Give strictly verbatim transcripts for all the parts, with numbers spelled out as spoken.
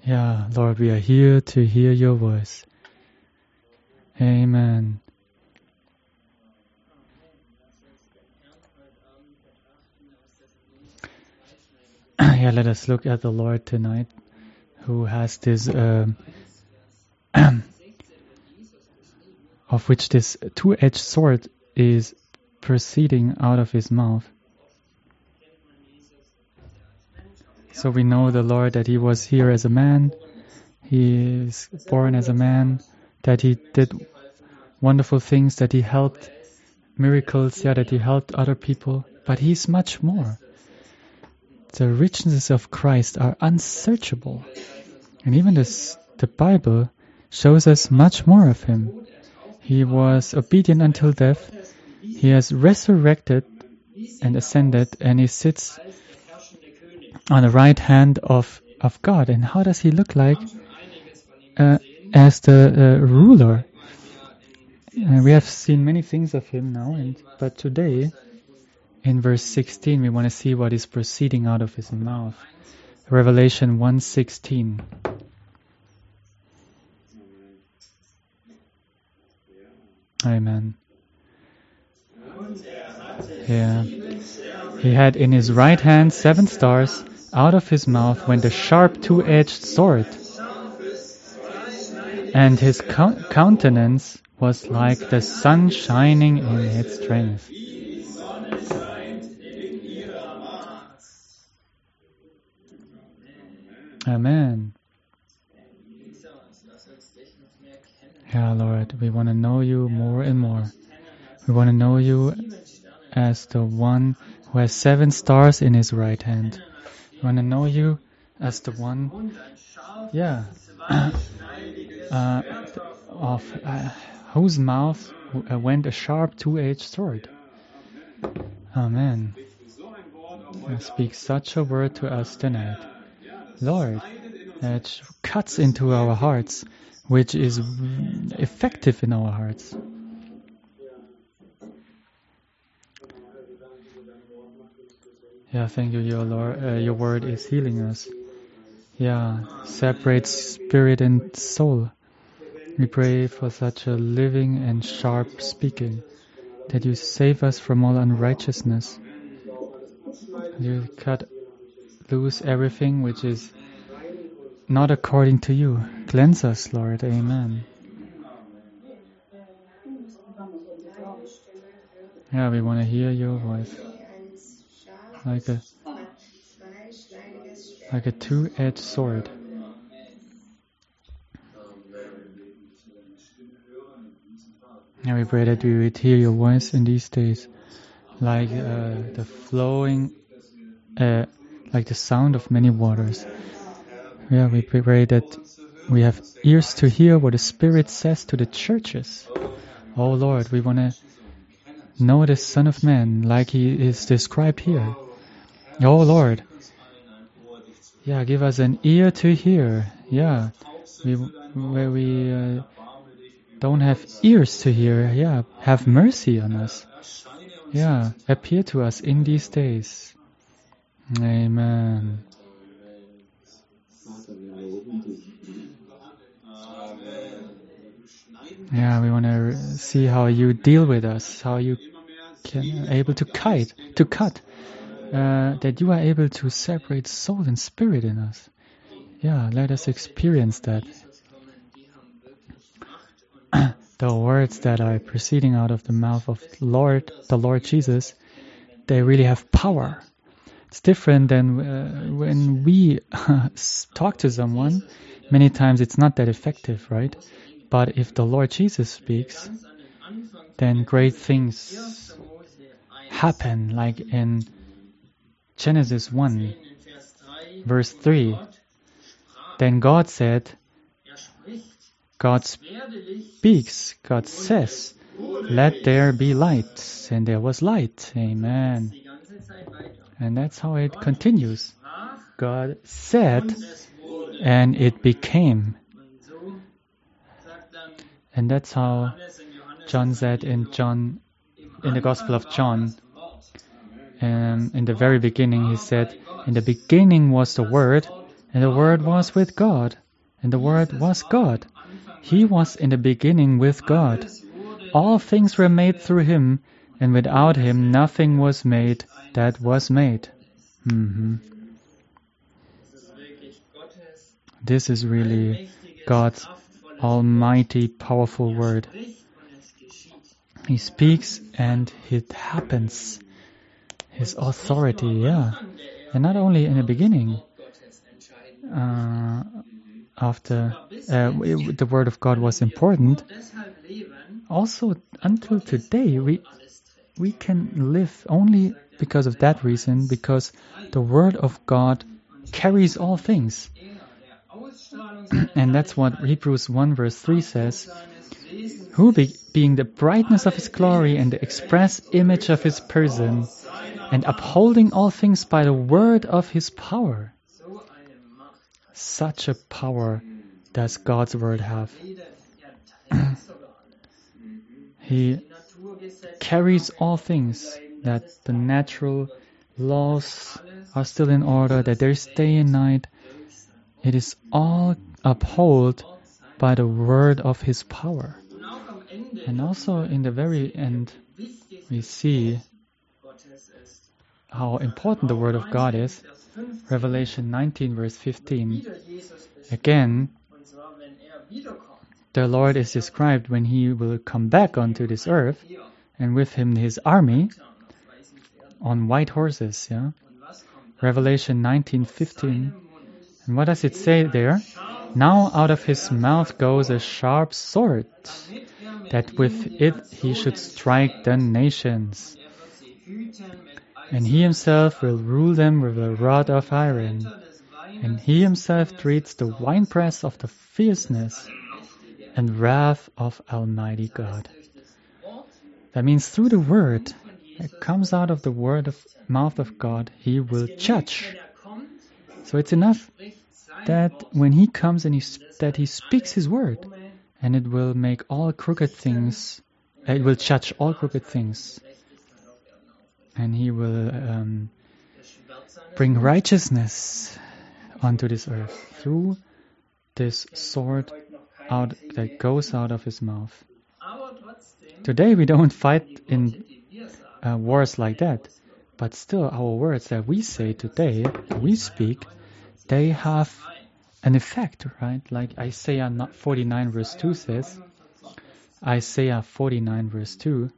Yeah, Lord, we are here to hear your voice. Amen. Yeah, let us look at the Lord tonight, who has this, um, of which this two-edged sword is proceeding out of his mouth. So we know the Lord, that he was here as a man, he is born as a man, that he did wonderful things, that he helped miracles, yeah, that he helped other people, but he's much more. The riches of Christ are unsearchable. And even this, the Bible shows us much more of him. He was obedient until death. He has resurrected and ascended, and he sits on the right hand of, of God. And how does he look like? Uh, as the uh, ruler. Uh, we have seen many things of him now, and but today, in verse sixteen, we want to see what is proceeding out of his mouth. Revelation one sixteen. Amen. Yeah. He had in his right hand seven stars. Out of his mouth went a sharp two-edged sword. And his co- countenance was like the sun shining in its strength. Amen. Yeah, Lord, we want to know you more and more. We want to know you as the one who has seven stars in his right hand. We want to know you as the one, yeah, uh, of uh, whose mouth went a sharp two-edged sword. Amen. Speak such a word to us tonight, Lord, that cuts into our hearts, which is effective in our hearts. Yeah, thank you, your Lord. Uh, your word is healing us. Yeah, separates spirit and soul. We pray for such a living and sharp speaking, that you save us from all unrighteousness. You cut loose everything which is not according to you. Cleanse us, Lord. Amen. Yeah, we want to hear your voice. Like a like a two-edged sword. And we pray that we would hear your voice in these days, like uh, the flowing, uh, like the sound of many waters. Yeah, we pray that we have ears to hear what the Spirit says to the churches. Oh Lord, we want to know the Son of Man like he is described here. Oh Lord, yeah, give us an ear to hear. Yeah, we, where we uh, don't have ears to hear, yeah, have mercy on us. Yeah, appear to us in these days. Amen. Yeah, we want to see how you deal with us, how you can able to cut, to cut, uh, that you are able to separate soul and spirit in us. Yeah, let us experience that. The words that are proceeding out of the mouth of Lord, the Lord Jesus, they really have power. It's different than uh, when we talk to someone. Many times it's not that effective, right? But if the Lord Jesus speaks, then great things happen, like in Genesis one, verse three. Then God said, God speaks, God says, let there be light. And there was light. Amen. And that's how it continues. God said, and it became. And that's how John said in John, in the Gospel of John. Um, in the very beginning, he said, in the beginning was the Word, and the Word was with God, and the Word was God. He was in the beginning with God. All things were made through Him, and without Him nothing was made that was made. Mm-hmm. This is really God's almighty, powerful Word. He speaks and it happens. His authority, yeah. And not only in the beginning, uh, after uh, the Word of God was important, also until today we we can live only because of that reason, because the Word of God carries all things. And that's what Hebrews one verse three says, who be, being the brightness of His glory and the express image of His person, and upholding all things by the word of His power. Such a power does God's Word have. He carries all things, that the natural laws are still in order, that there is day and night. It is all upheld by the word of His power. And also in the very end, we see how important the Word of God is. Revelation nineteen verse fifteen. Again, the Lord is described when He will come back onto this earth, and with Him His army on white horses. Yeah, Revelation nineteen fifteen. And what does it say there? Now out of His mouth goes a sharp sword, that with it He should strike the nations. And He Himself will rule them with a rod of iron. And He Himself treats the winepress of the fierceness and wrath of Almighty God. That means through the word that comes out of the word of mouth of God, He will judge. So it's enough that when He comes and he, that He speaks His word, and it will make all crooked things, it will judge all crooked things. And He will um, bring righteousness onto this earth through this sword out that goes out of His mouth. Today we don't fight in uh, wars like that, but still our words that we say today, we speak, they have an effect, right? Like Isaiah forty-nine verse two says, Isaiah forty-nine verse two,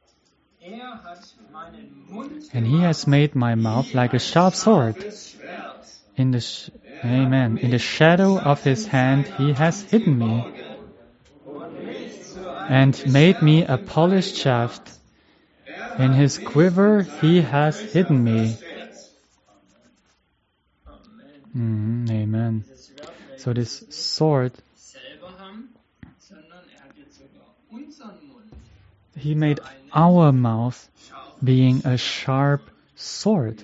and He has made my mouth like a sharp sword. In the sh- Amen. In the shadow of His hand He has hidden me, and made me a polished shaft. In His quiver He has hidden me. Mm, amen. So this sword, He made our mouth being a sharp sword.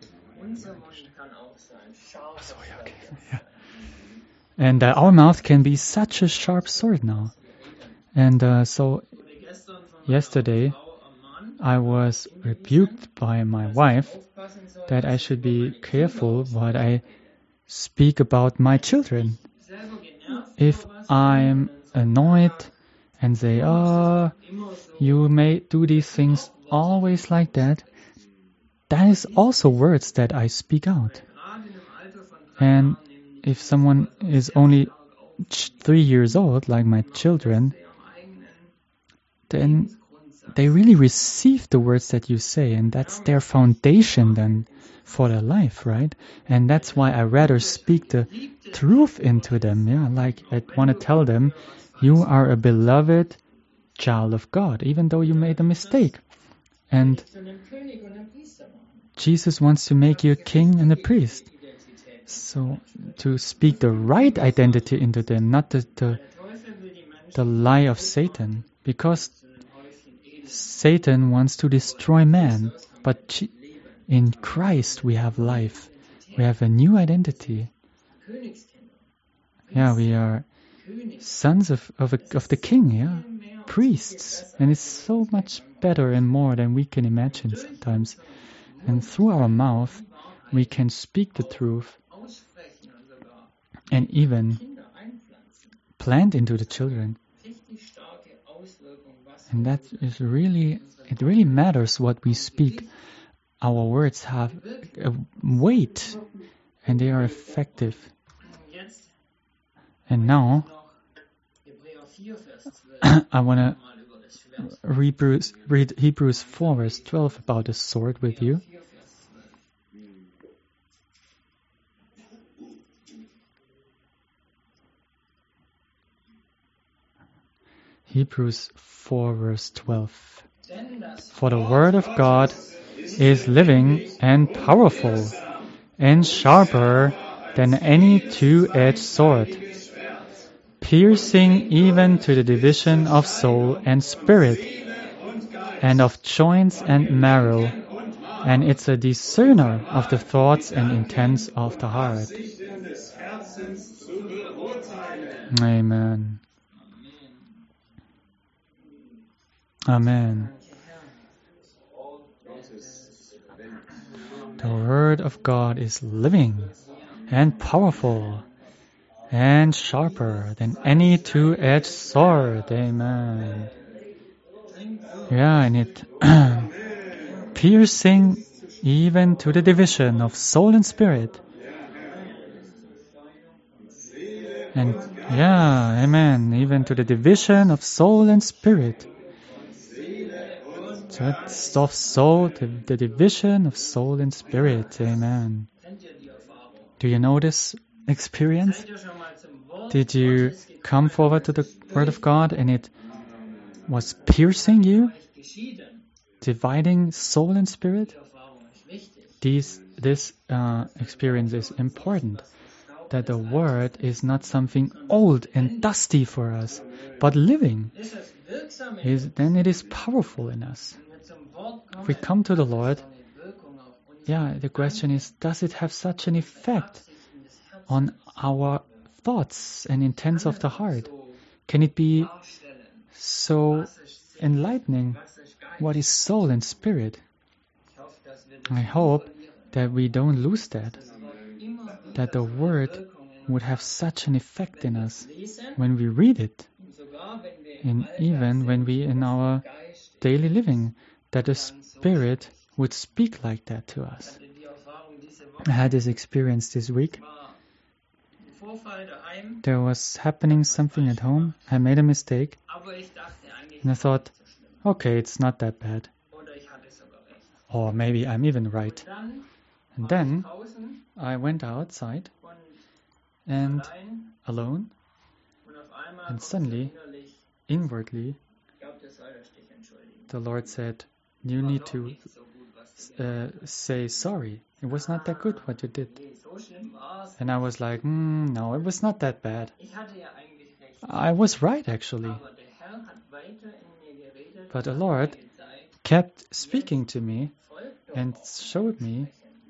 And uh, our mouth can be such a sharp sword now. And uh, so yesterday I was rebuked by my wife that I should be careful what I speak about my children. If I'm annoyed and say, oh, you may do these things always like that, that is also words that I speak out. And if someone is only three years old, like my children, then they really receive the words that you say, and that's their foundation then for their life, right? And that's why I rather speak the truth into them. Yeah, like I want to tell them, you are a beloved child of God, even though you made a mistake. And Jesus wants to make you a king and a priest. So to speak the right identity into them, not the the, the lie of Satan, because Satan wants to destroy man, but in Christ we have life. We have a new identity. Yeah, we are sons of of, a, of the King, yeah, priests, and it's so much better and more than we can imagine sometimes. And through our mouth, we can speak the truth, and even plant into the children. And that is really, it really matters what we speak. Our words have a weight and they are effective. And now, I want to read Hebrews four verse twelve about the sword with you. Hebrews four verse twelve. For the word of God is living and powerful and sharper than any two-edged sword, piercing even to the division of soul and spirit, and of joints and marrow, and it's a discerner of the thoughts and intents of the heart. Amen. Amen. The word of God is living and powerful and sharper than any two-edged sword. Amen. Yeah, and it piercing even to the division of soul and spirit. And yeah, amen, even to the division of soul and spirit. So that's of soul, the, the division of soul and spirit. Amen. Do you know this experience? Did you come forward to the Word of God and it was piercing you? Dividing soul and spirit? These, this uh, experience is important. That the Word is not something old and dusty for us, but living. Is, then it is powerful in us. If we come to the Lord, yeah, the question is, does it have such an effect on our thoughts and intents of the heart? Can it be so enlightening? What is soul and spirit? I hope that we don't lose that. That the Word would have such an effect in us when we read it. And even when we, in our daily living, that the Spirit would speak like that to us. I had this experience this week. There was happening something at home. I made a mistake. And I thought, okay, it's not that bad. Or maybe I'm even right. And then I went outside and alone, and suddenly, inwardly, the Lord said, you need to uh, say sorry. It was not that good what you did. And I was like, mm, no, it was not that bad. I was right, actually. But the Lord kept speaking to me and showed me,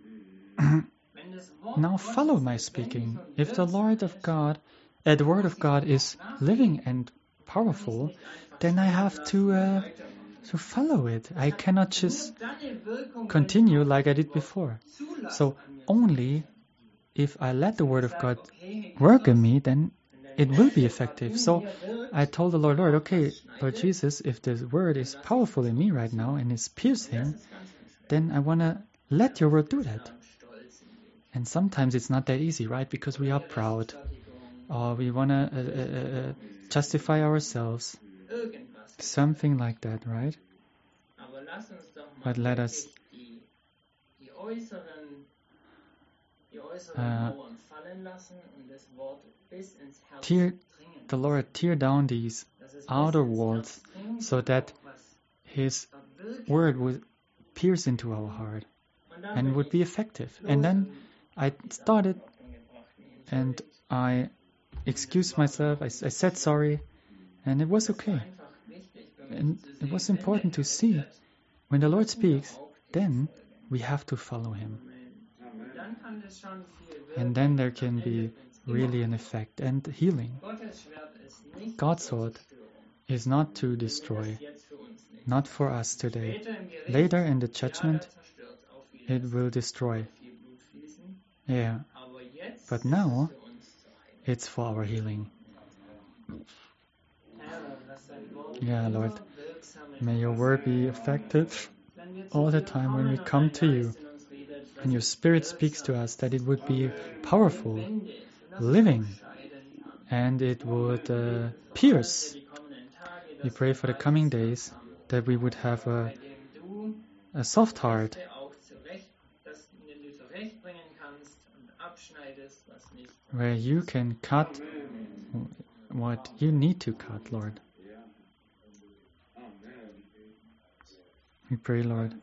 now follow my speaking. If the Lord of God, uh, the Word of God is living and powerful, then I have to uh, to follow it. I cannot just continue like I did before. So only if I let the Word of God work in me, then it will be effective. So I told the Lord, Lord, okay, Lord Jesus, if the Word is powerful in me right now and is piercing, then I want to let your Word do that. And sometimes it's not that easy, right? Because we are proud, or we want to uh, uh, justify ourselves. Something like that, right? But let us uh, tear, the Lord tear down these outer walls so that His Word would pierce into our heart and would be effective. And then I started and I excused myself, I, I said sorry, and it was okay. And it was important to see, when the Lord speaks, then we have to follow Him. And then there can be really an effect and healing. God's sword is not to destroy, not for us today. Later in the judgment, it will destroy. Yeah. But now, it's for our healing. Yeah, Lord, may your word be effective all the time when we come to you. And your Spirit speaks to us, that it would be powerful, living, and it would uh, pierce. We pray for the coming days that we would have a, a soft heart, where you can cut what you need to cut, Lord. We pray, Lord,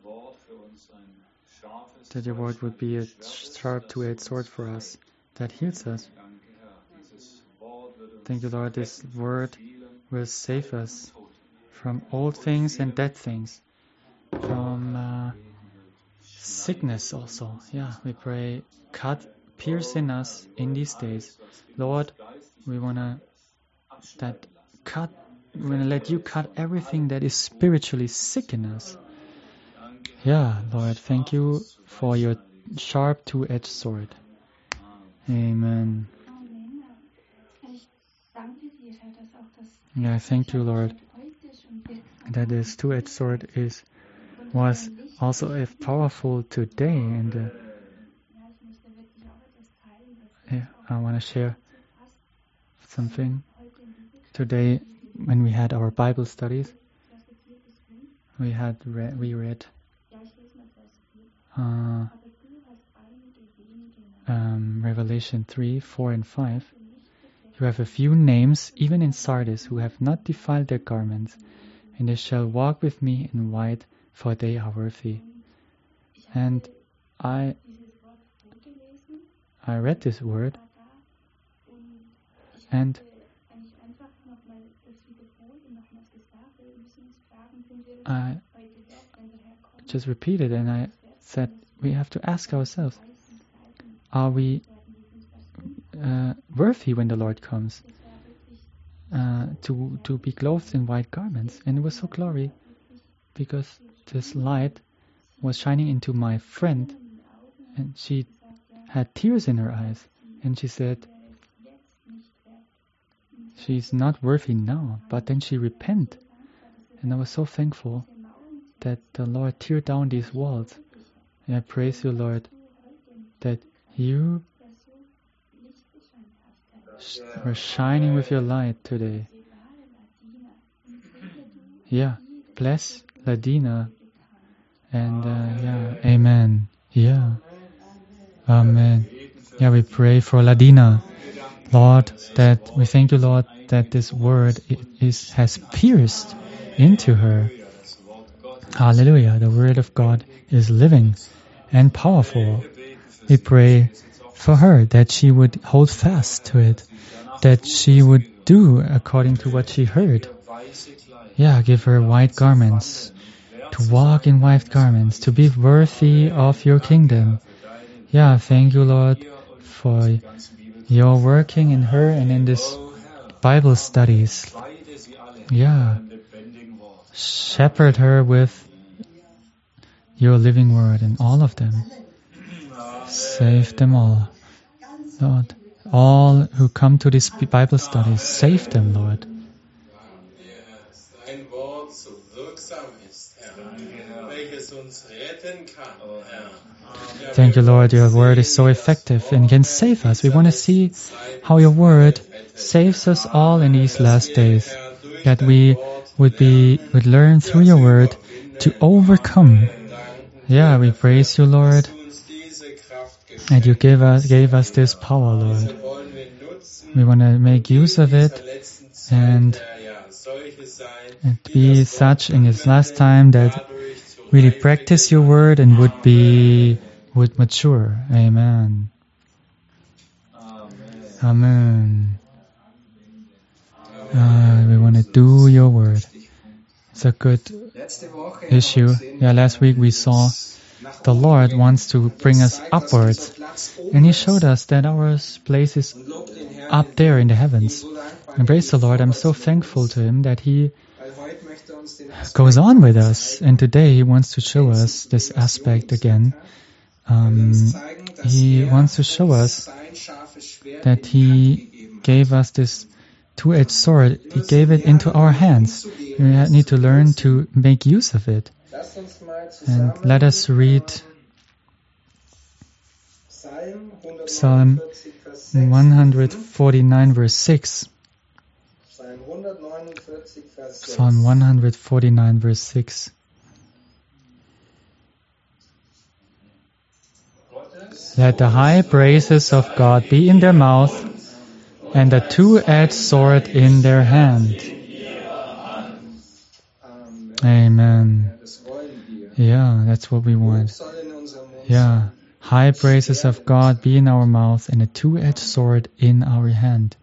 that your word would be a sharp two-edged sword for us that heals us. Thank you, Lord, this word will save us from old things and dead things, from uh, sickness also. Yeah, we pray, cut, pierce in us in these days. Lord, we want to that cut, we want to let you cut everything that is spiritually sick in us. Yeah, Lord, thank you for your sharp two-edged sword. Amen. Yeah, thank you, Lord, that this two-edged sword is was also if powerful today. And uh, yeah, I want to share something. Today, when we had our Bible studies, we had re- we read uh, um, Revelation three, four, and five. You have a few names, even in Sardis, who have not defiled their garments, and they shall walk with me in white, for they are worthy. And I I read this word, and I just repeated, and I said, we have to ask ourselves, are we uh, worthy when the Lord comes uh, to to be clothed in white garments? And it was so glory, because this light was shining into my friend, and she had tears in her eyes, and she said she's not worthy now, but then she repented. And I was so thankful that the Lord teared down these walls. And I praise you, Lord, that you were shining with your light today. Yeah, bless Ladina. And uh, yeah, amen. Yeah, amen. Yeah, we pray for Ladina, Lord, that we thank you, Lord, that this word is has pierced into her. Hallelujah. The word of God is living and powerful. We pray for her that she would hold fast to it, that she would do according to what she heard. Yeah, give her white garments, to walk in white garments, to be worthy of your kingdom. Yeah, thank you, Lord, for your working in her and in this Bible studies. Yeah, shepherd her with your living word and all of them. Save them all, Lord. All who come to these Bible studies, save them, Lord. Thank you, Lord. Your word is so effective and can save us. We want to see how your word saves us all in these last days. That we would be would learn through your word to overcome. Yeah, we praise you, Lord. And you gave us gave us this power, Lord. We want to make use of it and, and be such in this last time that really practice your word and would be would mature. Amen. Amen. Uh, we want to do your word. It's a good issue. Yeah, last week we saw the Lord wants to bring us upwards, and He showed us that our place is up there in the heavens. And praise the Lord, I'm so thankful to Him that He goes on with us, and today He wants to show us this aspect again. Um, he wants to show us that He gave us this two-edged sword. He gave it into our hands. We need to learn to make use of it. And let us read Psalm one forty-nine, verse six. Psalm one forty-nine, verse six. Let the high praises of God be in their mouth, and a two-edged sword in their hand. Amen. Yeah, that's what we want. Yeah, high praises of God be in our mouth, and a two-edged sword in our hand.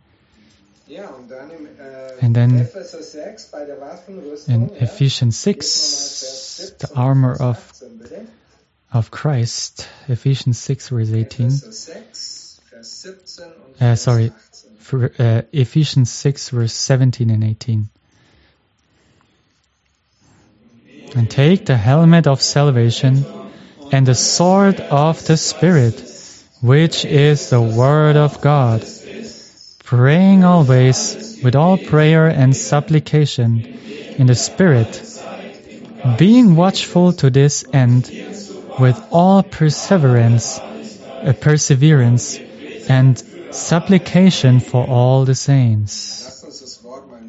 And then in Ephesians six, the armor of of Christ, Ephesians six, verse eighteen. Uh, sorry, for, uh, Ephesians six, verse seventeen and eighteen. And take the helmet of salvation and the sword of the Spirit, which is the Word of God, praying always with all prayer and supplication in the Spirit, being watchful to this end with all perseverance, uh, perseverance and supplication for all the saints.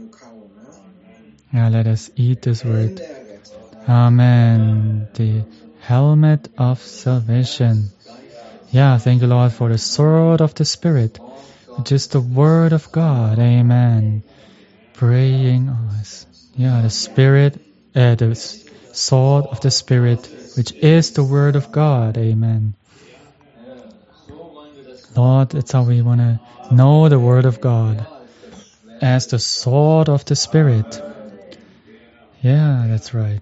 Yeah, let us eat this word. Amen. The helmet of salvation. Yeah, thank you, Lord, for the sword of the Spirit, which is the Word of God. Amen. Praying us. Yeah, the Spirit, uh, the sword of the Spirit, which is the Word of God. Amen. Lord, that's how we want to know the Word of God, as the sword of the Spirit. Yeah, that's right.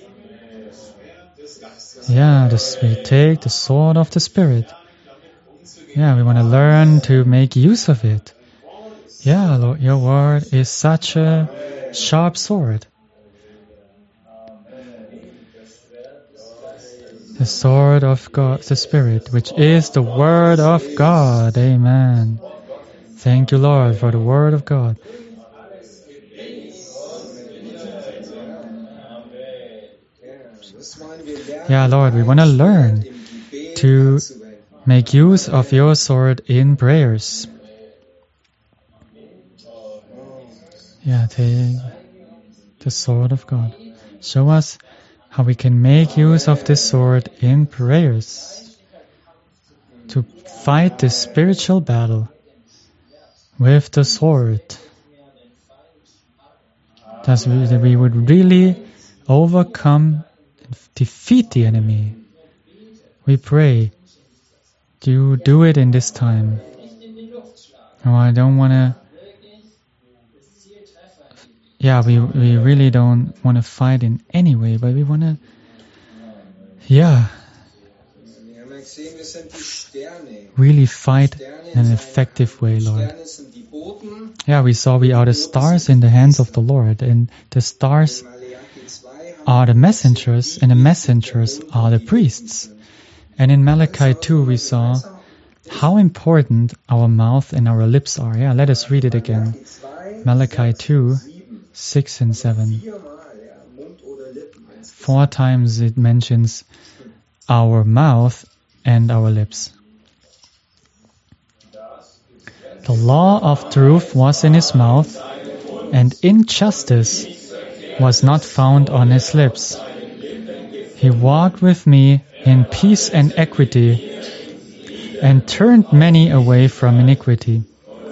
Yeah, this, we take the sword of the Spirit. Yeah, we want to learn to make use of it. Yeah, Lord, your word is such a sharp sword. The sword of God, the Spirit, which is the Word of God. Amen. Thank you, Lord, for the Word of God. Yeah, Lord, we want to learn to make use of your sword in prayers. Yeah, take the sword of God. Show us how we can make use of this sword in prayers to fight this spiritual battle with the sword. That we, that we would really overcome, defeat the enemy. We pray, do do it in this time. Oh, I don't want to. Yeah, we we really don't want to fight in any way, but we want to. Yeah. Really fight in an effective way, Lord. Yeah, we saw we are the stars in the hands of the Lord, and the stars are the messengers, and the messengers are the priests. And in Malachi two we saw how important our mouth and our lips are. Yeah, let us read it again. Malachi two, six and seven. Four times it mentions our mouth and our lips. The law of truth was in his mouth, and injustice was not found on his lips. He walked with me in peace and equity, and turned many away from iniquity.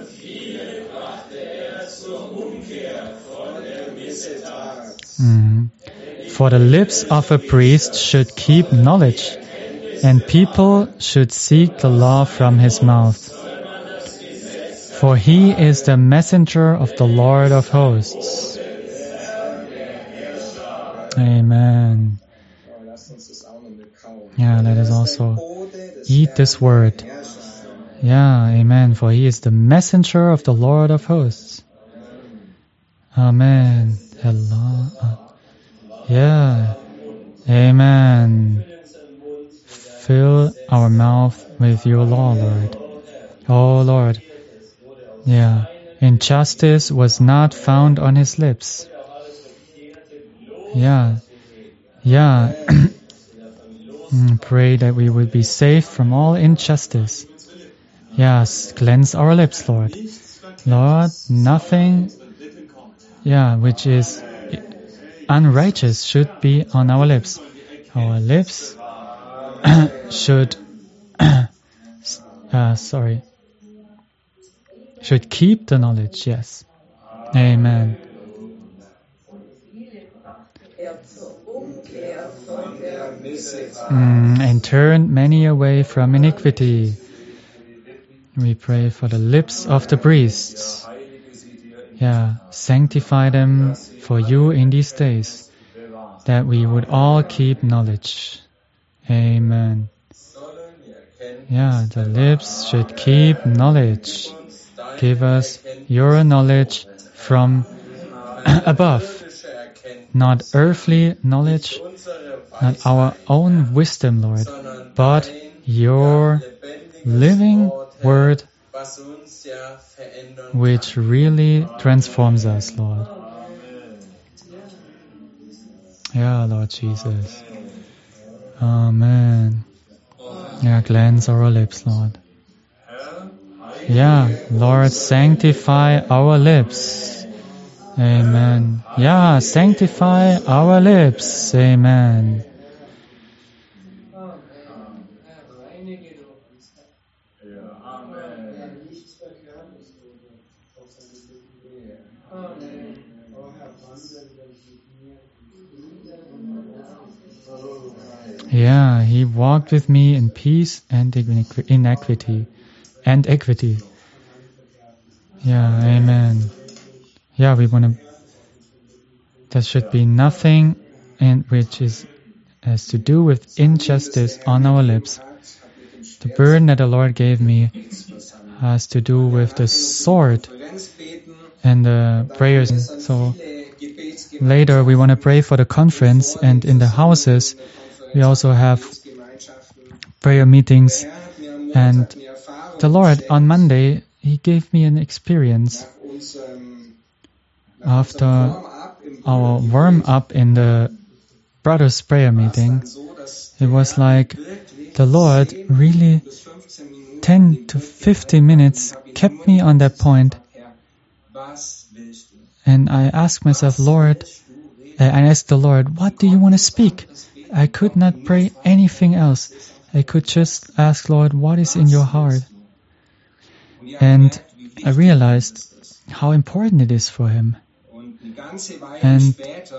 Mm. For the lips of a priest should keep knowledge, and people should seek the law from his mouth. For he is the messenger of the Lord of hosts. Amen. Yeah, let us also eat this word. Yeah, amen. For he is the messenger of the Lord of hosts. Amen. Hello. Yeah. Amen. Fill our mouth with your law, Lord. Oh, Lord. Yeah. Injustice was not found on his lips. Yeah. Yeah. Pray that we will be saved from all injustice. Yes, cleanse our lips, Lord. Lord, nothing, yeah, which is unrighteous should be on our lips. Our lips should, uh, sorry, should keep the knowledge, yes. Amen. Mm, and turn many away from iniquity. We pray for the lips of the priests. Yeah, sanctify them for you in these days, that we would all keep knowledge. Amen. Yeah, the lips should keep knowledge. Give us your knowledge from above. Not earthly knowledge, not our own wisdom, Lord, but your living word, which really transforms us, Lord. Yeah, Lord Jesus. Amen. Yeah, cleanse our lips, Lord. Yeah, Lord, sanctify our lips. Amen. Yeah, sanctify our lips. Amen. Yeah, he walked with me in peace and inequity and equity. Yeah, amen. Yeah, we want to. There should be nothing in which is has to do with injustice on our lips. The burden that the Lord gave me has to do with the sword and the prayers. So later we want to pray for the conference, and in the houses we also have prayer meetings. And the Lord on Monday, He gave me an experience after our warm-up in the brothers' prayer meeting. It was like the Lord really ten to fifteen minutes kept me on that point. And I asked myself, Lord, I asked the Lord, what do you want to speak? I could not pray anything else. I could just ask, Lord, what is in your heart? And I realized how important it is for Him. And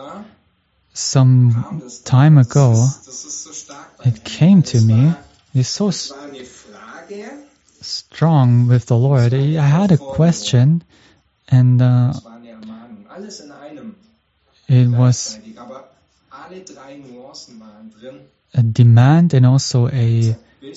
some time ago, it came to me, it's so strong with the Lord. I had a question, and uh, it was a demand and also a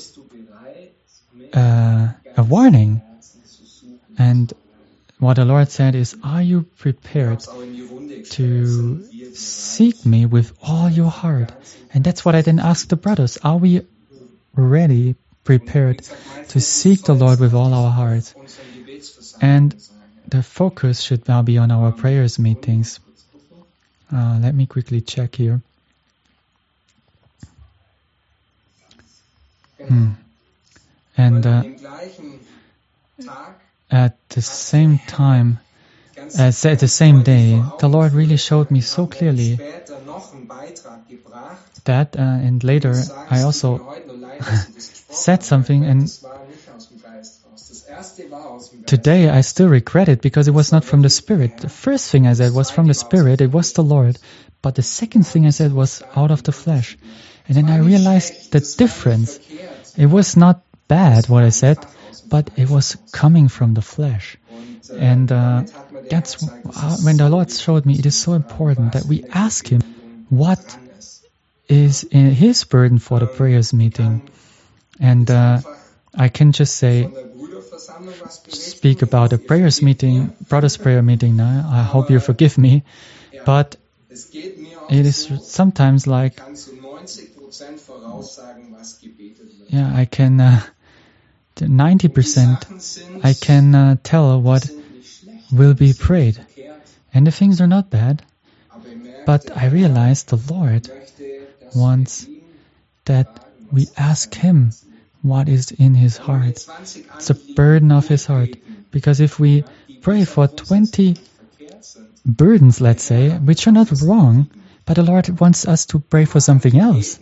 uh, a warning. And what the Lord said is, are you prepared to seek me with all your heart? And that's what I then asked the brothers. Are we ready, prepared to seek the Lord with all our hearts? And the focus should now be on our prayers meetings. Uh, let me quickly check here. Hmm. And uh, at the same time, as at the same day, the Lord really showed me so clearly that, uh, and later I also said something, and today I still regret it because it was not from the Spirit. The first thing I said was from the Spirit, it was the Lord, but the second thing I said was out of the flesh. And then I realized the difference. It was not bad what I said, but it was coming from the flesh. And uh, that's uh, when the Lord showed me it is so important that we ask Him what is in His burden for the prayers meeting. And uh, I can just say, speak about the prayers meeting, brothers' prayer meeting now. I hope you forgive me, but it is sometimes like, yeah, I can, uh, ninety percent I can uh, tell what will be prayed. And the things are not bad. But I realize the Lord wants that we ask Him what is in His heart. It's a burden of His heart. Because if we pray for twenty burdens, let's say, which are not wrong, but the Lord wants us to pray for something else.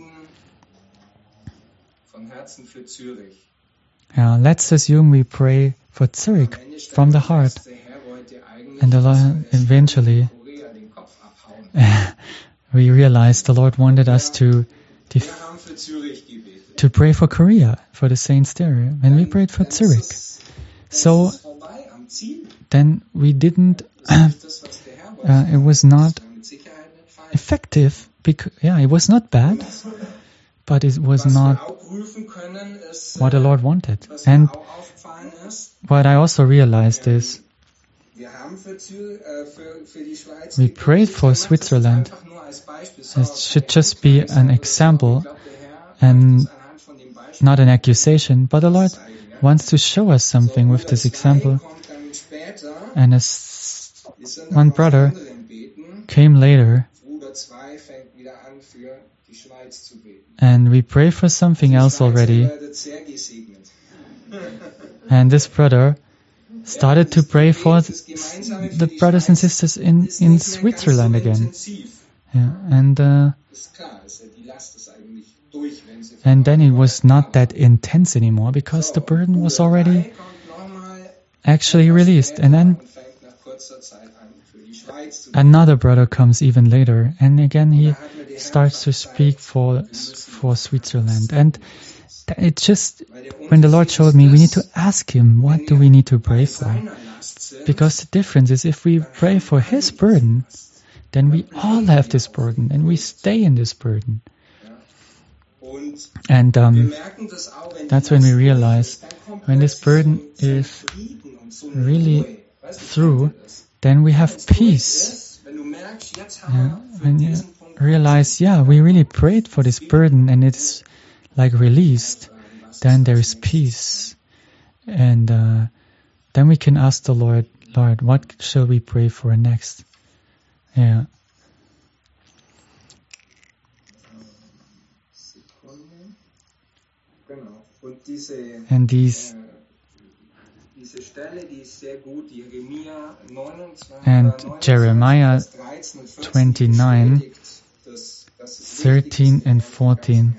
Uh, let's assume we pray for Zurich from the heart. And the Lord, eventually, we realized the Lord wanted us to to pray for Korea, for the saints there, and we prayed for Zurich. So then we didn't. Uh, it was not effective. Because yeah, it was not bad, but it was not what the Lord wanted. And what I also realized is, we prayed for Switzerland. It should just be an example and not an accusation. But the Lord wants to show us something with this example. And as one brother came later, and we prayed for something else already. And this brother started to pray for the brothers and sisters in, in Switzerland again. Yeah, and uh, and then it was not that intense anymore because the burden was already actually released. And then another brother comes even later, and again he starts to speak for for Switzerland. And it just, when the Lord showed me, we need to ask Him, what do we need to pray for? Because the difference is, if we pray for His burden, then we all have this burden, and we stay in this burden. And um, that's when we realize, when this burden is really through, then we have peace. Yeah, when you realize, yeah, we really prayed for this burden, and it's like released, then there is peace. And uh, then we can ask the Lord, Lord, what shall we pray for next? Yeah. And these and Jeremiah twenty-nine, thirteen and fourteen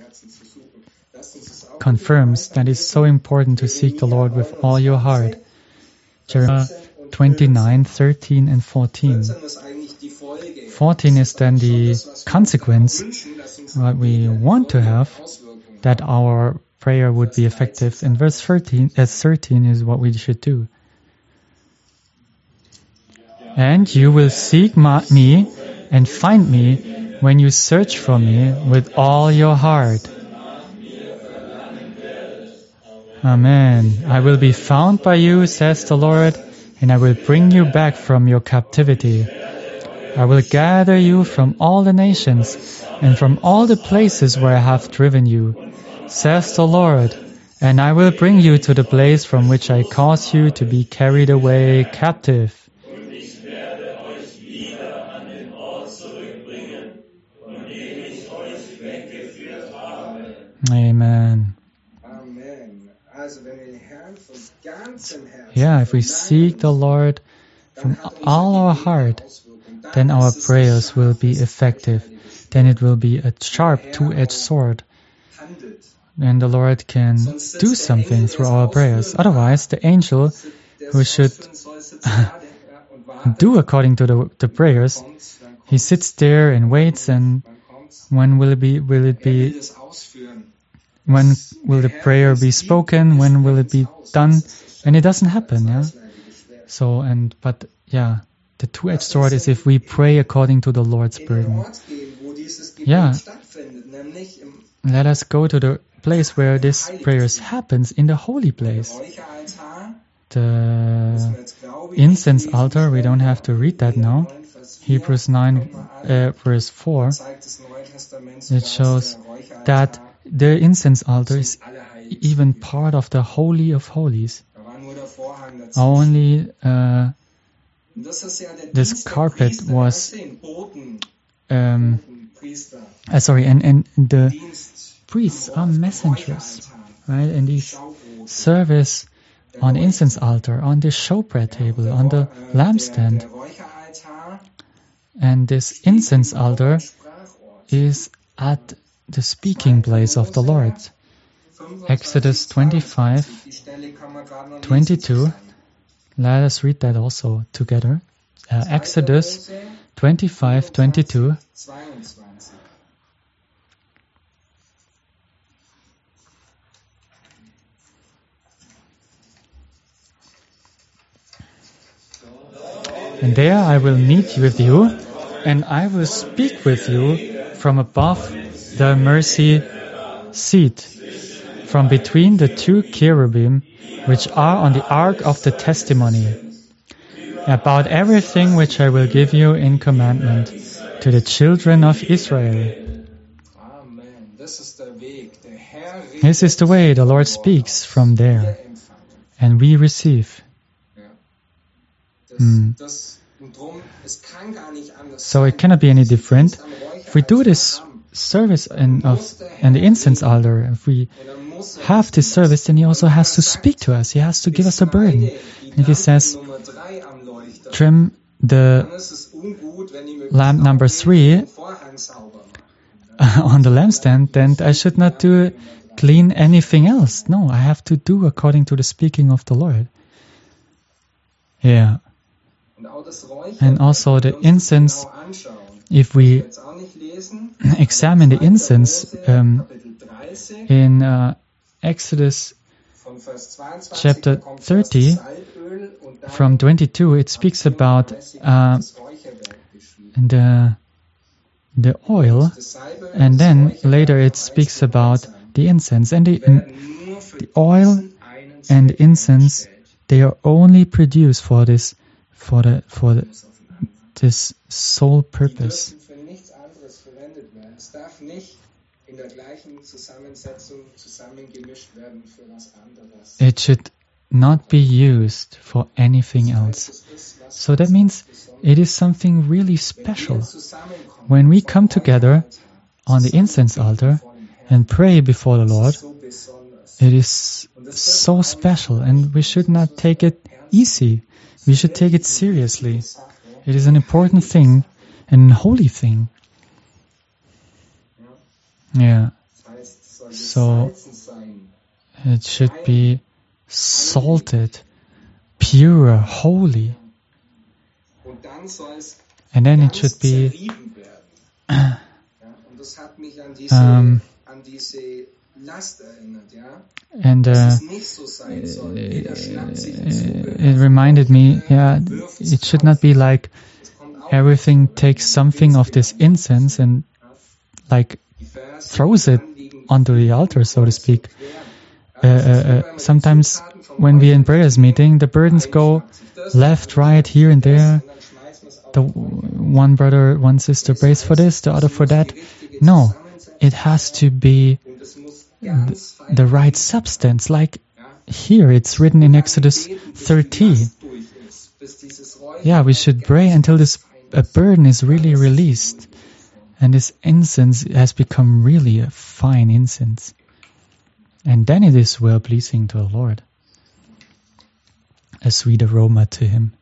confirms that it's so important to seek the Lord with all your heart. Jeremiah twenty-nine, thirteen and fourteen. fourteen is then the consequence, what we want to have, that our prayer would be effective. And verse thirteen, uh, thirteen is what we should do. And you will seek ma- me and find me when you search for me with all your heart. Amen. I will be found by you, says the Lord, and I will bring you back from your captivity. I will gather you from all the nations and from all the places where I have driven you, says the Lord, and I will bring you to the place from which I caused you to be carried away captive. Amen. Yeah, if we seek the Lord from all our heart, then our prayers will be effective. Then it will be a sharp two-edged sword. And the Lord can do something through our prayers. Otherwise, the angel who should do according to the, the prayers, he sits there and waits, and when will it be, will it be, when will the prayer be spoken, when will it be done? And it doesn't happen, yeah? So, and, but, yeah, the two-edged sword is if we pray according to the Lord's burden. Yeah. Let us go to the place where this prayers happens, in the holy place. The incense altar, we don't have to read that now. Hebrews nine, uh, verse four. It shows that the incense altar is even part of the Holy of Holies. Only uh, this carpet was, um, uh, sorry, and, and the priests are messengers, right? And these service on the incense altar, on the showbread table, on the lampstand. And this incense altar is at the speaking place of the Lord. Exodus twenty-five, twenty-two. Let us read that also together. Uh, Exodus twenty-five, twenty-two. And there I will meet with you, and I will speak with you from above the mercy seat, from between the two cherubim which are on the ark of the testimony, about everything which I will give you in commandment to the children of Israel. This is the way the Lord speaks from there, and we receive. Mm. So it cannot be any different. If we do this service in, of, in the incense altar, if we have this service, then He also has to speak to us. He has to give us a burden. And if He says, trim the lamp number three on the lampstand, then I should not do clean anything else. No, I have to do according to the speaking of the Lord. Yeah. And also the incense, if we examine the incense um, in uh, Exodus chapter thirty, from twenty-two, it speaks about uh, the the oil, and then later it speaks about the incense. And the, and the oil and the incense, they are only produced for this for the for the, this sole purpose. It should not be used for anything else. So that means it is something really special. When we come together on the incense altar and pray before the Lord, it is so special, and we should not take it easy. We should take it seriously. It is an important thing and a holy thing. Yeah. So it should be salted, pure, holy. And then it should be um, and uh, it reminded me, yeah, it should not be like everything takes something of this incense and like throws it onto the altar, so to speak. Uh, uh, uh, sometimes when we're in prayers meeting, the burdens go left, right, here and there. The one brother, one sister prays for this, the other for that. No, it has to be the, the right substance. Like here, it's written in Exodus thirty. Yeah, we should pray until this a burden is really released, and this incense has become really a fine incense, and then it is well pleasing to the Lord, a sweet aroma to Him.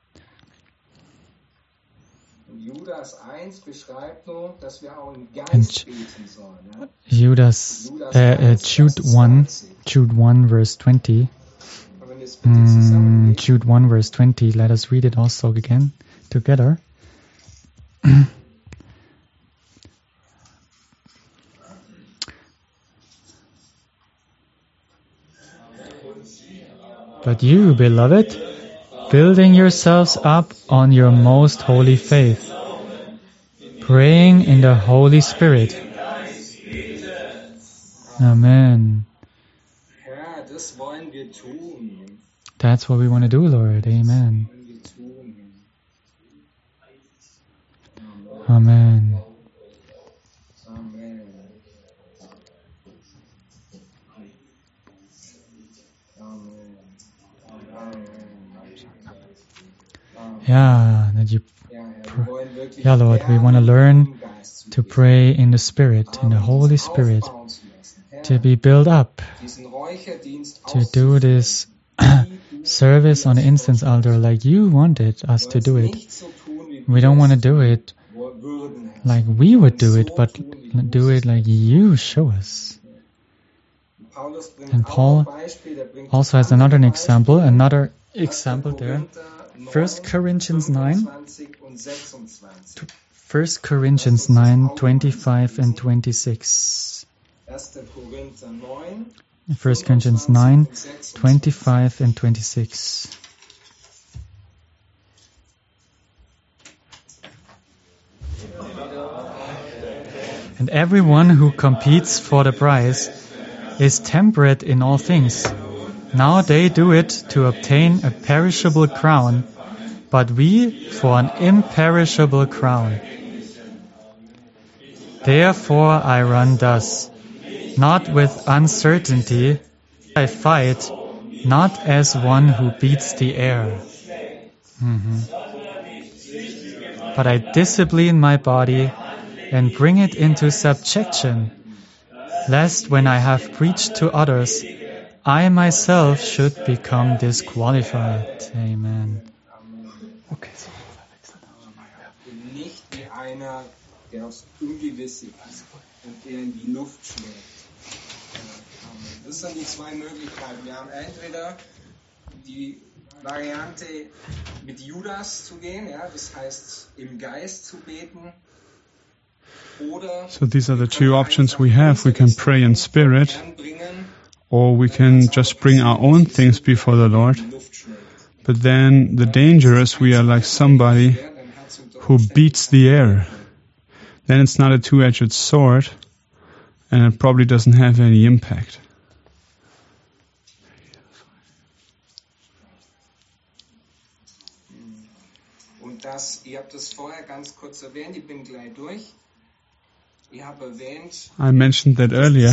And Judas, uh, uh, Jude one, Jude one, verse twenty. Mm, Jude one, verse twenty. Let us read it also again together. But you, beloved, building yourselves up on your most holy faith, praying in the Holy Spirit. Amen. That's what we want to do, Lord. Amen. Amen. Yeah, that you. Pr- yeah, Lord, we want to learn to pray in the Spirit, in the Holy Spirit, to be built up, to do this service on the incense altar like you wanted us to do it. We don't want to do it like we would do it, but do it like you show us. And Paul also has another example, another example there. First Corinthians nine, First Corinthians nine, twenty-five and twenty-six. First Corinthians nine, twenty-five and twenty-six. And everyone who competes for the prize is temperate in all things. Now they do it to obtain a perishable crown, but we for an imperishable crown. Therefore I run thus, not with uncertainty. I fight, not as one who beats the air. Mm-hmm. But I discipline my body and bring it into subjection, lest when I have preached to others, I myself should become disqualified. Amen. Okay. Nicht wie einer, der aufs Ungewisse ist und der in die Luft schlägt. Das sind die zwei Möglichkeiten. Wir haben entweder die Variante mit Judas zu gehen, ja, das heißt im Geist zu beten. So these are the two options we have. We can pray in spirit, or we can just bring our own things before the Lord. But then the danger is we are like somebody who beats the air. Then it's not a two-edged sword, and it probably doesn't have any impact. Und das, ihr habt das vorher ganz kurz erwähnt, ich bin gleich durch. I mentioned that earlier.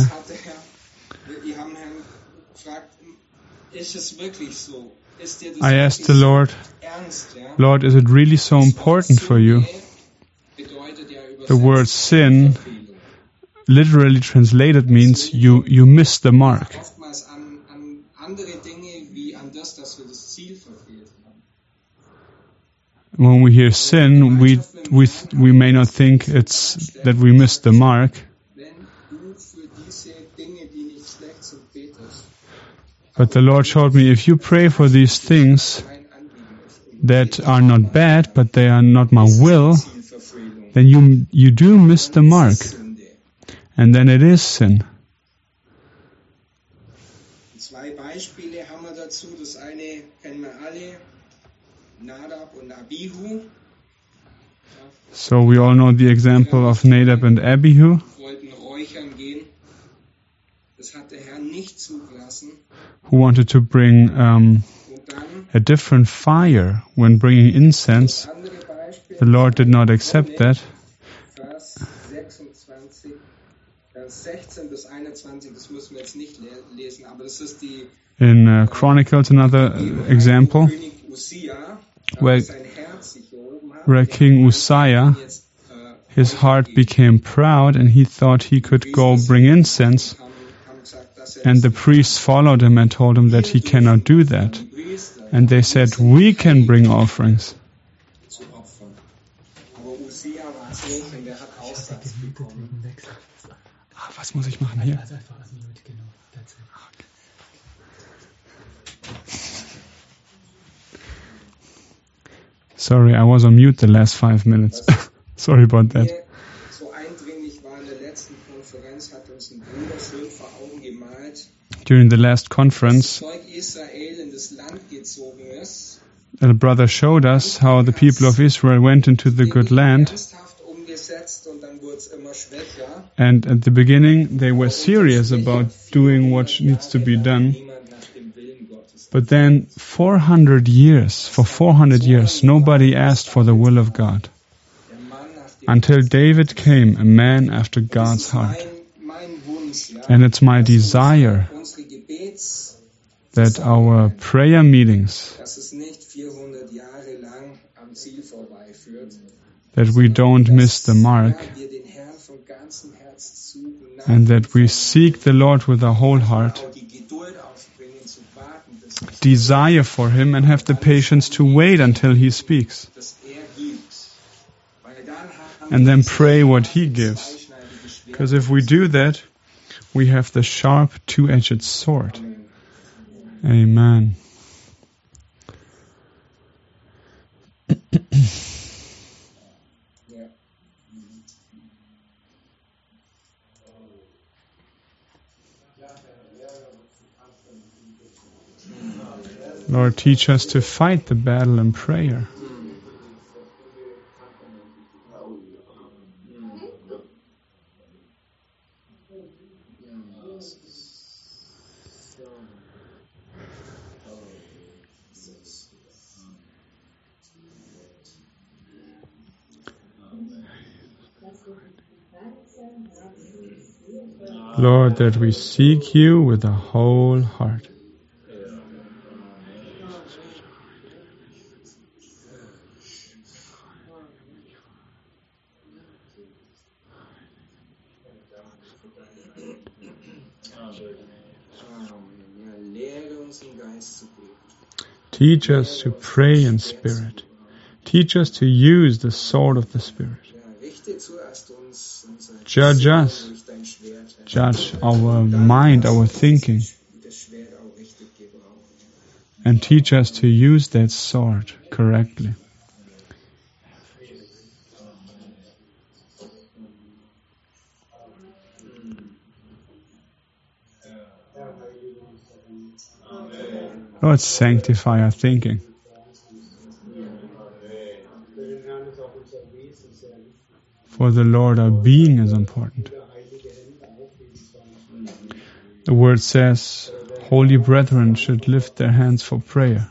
I asked the Lord, Lord, is it really so important for you? The word sin, literally translated, means you, you miss the mark. When we hear sin, we we we may not think it's that we missed the mark. But the Lord showed me, if you pray for these things that are not bad, but they are not my will, then you you do miss the mark, and then it is sin. Zwei Beispiele haben wir dazu. Das eine kennen wir alle. Nadab und Abihu. So we all know the example of Nadab and Abihu. Who wanted to bring um, a different fire when bringing incense. The Lord did not accept that. In uh, Chronicles, another example, where, where King Uzziah, his heart became proud and he thought he could go bring incense, and the priests followed him and told him that he cannot do that. And they said, we can bring offerings. Ah, was muss ich machen hier? Sorry, I was on mute the last five minutes. Sorry about that. During the last conference, a brother showed us how the people of Israel went into the good land, and at the beginning they were serious about doing what needs to be done. But then four hundred years, for four hundred years, nobody asked for the will of God. Until David came, a man after God's heart. And it's my desire that our prayer meetings, that we don't miss the mark, and that we seek the Lord with our whole heart, desire for Him, and have the patience to wait until He speaks, and then pray what He gives. Because if we do that, we have the sharp two-edged sword. Amen. Lord, teach us to fight the battle in prayer. Lord, that we seek You with a whole heart. Teach us to pray in spirit. Teach us to use the sword of the Spirit. Judge us. Judge our mind, our thinking. And teach us to use that sword correctly. Lord, sanctify our thinking. For the Lord, our being is important. The word says, holy brethren should lift their hands for prayer.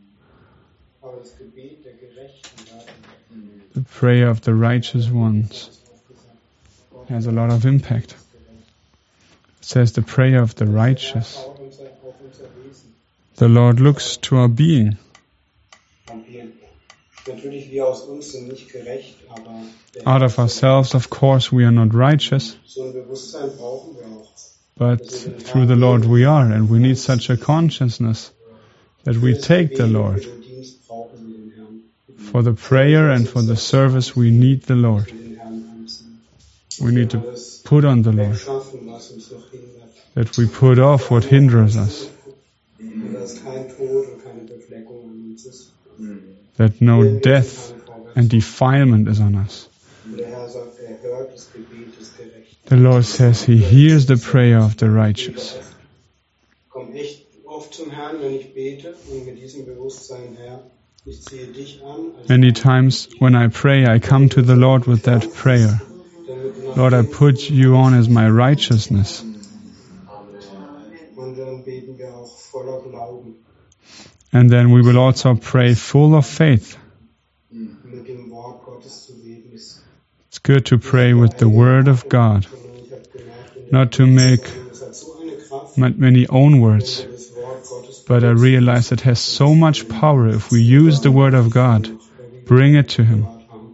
The prayer of the righteous ones has a lot of impact. It says the prayer of the righteous. The Lord looks to our being. Out of ourselves, of course, we are not righteous. But through the Lord we are, and we need such a consciousness that we take the Lord. For the prayer and for the service, we need the Lord. We need to put on the Lord. That we put off what hinders us. That no death and defilement is on us. The Lord says He hears the prayer of the righteous. Many times when I pray, I come to the Lord with that prayer. Lord, I put You on as my righteousness. And then we will also pray full of faith. It's good to pray with the Word of God, not to make many own words, but I realize it has so much power if we use the Word of God, bring it to Him.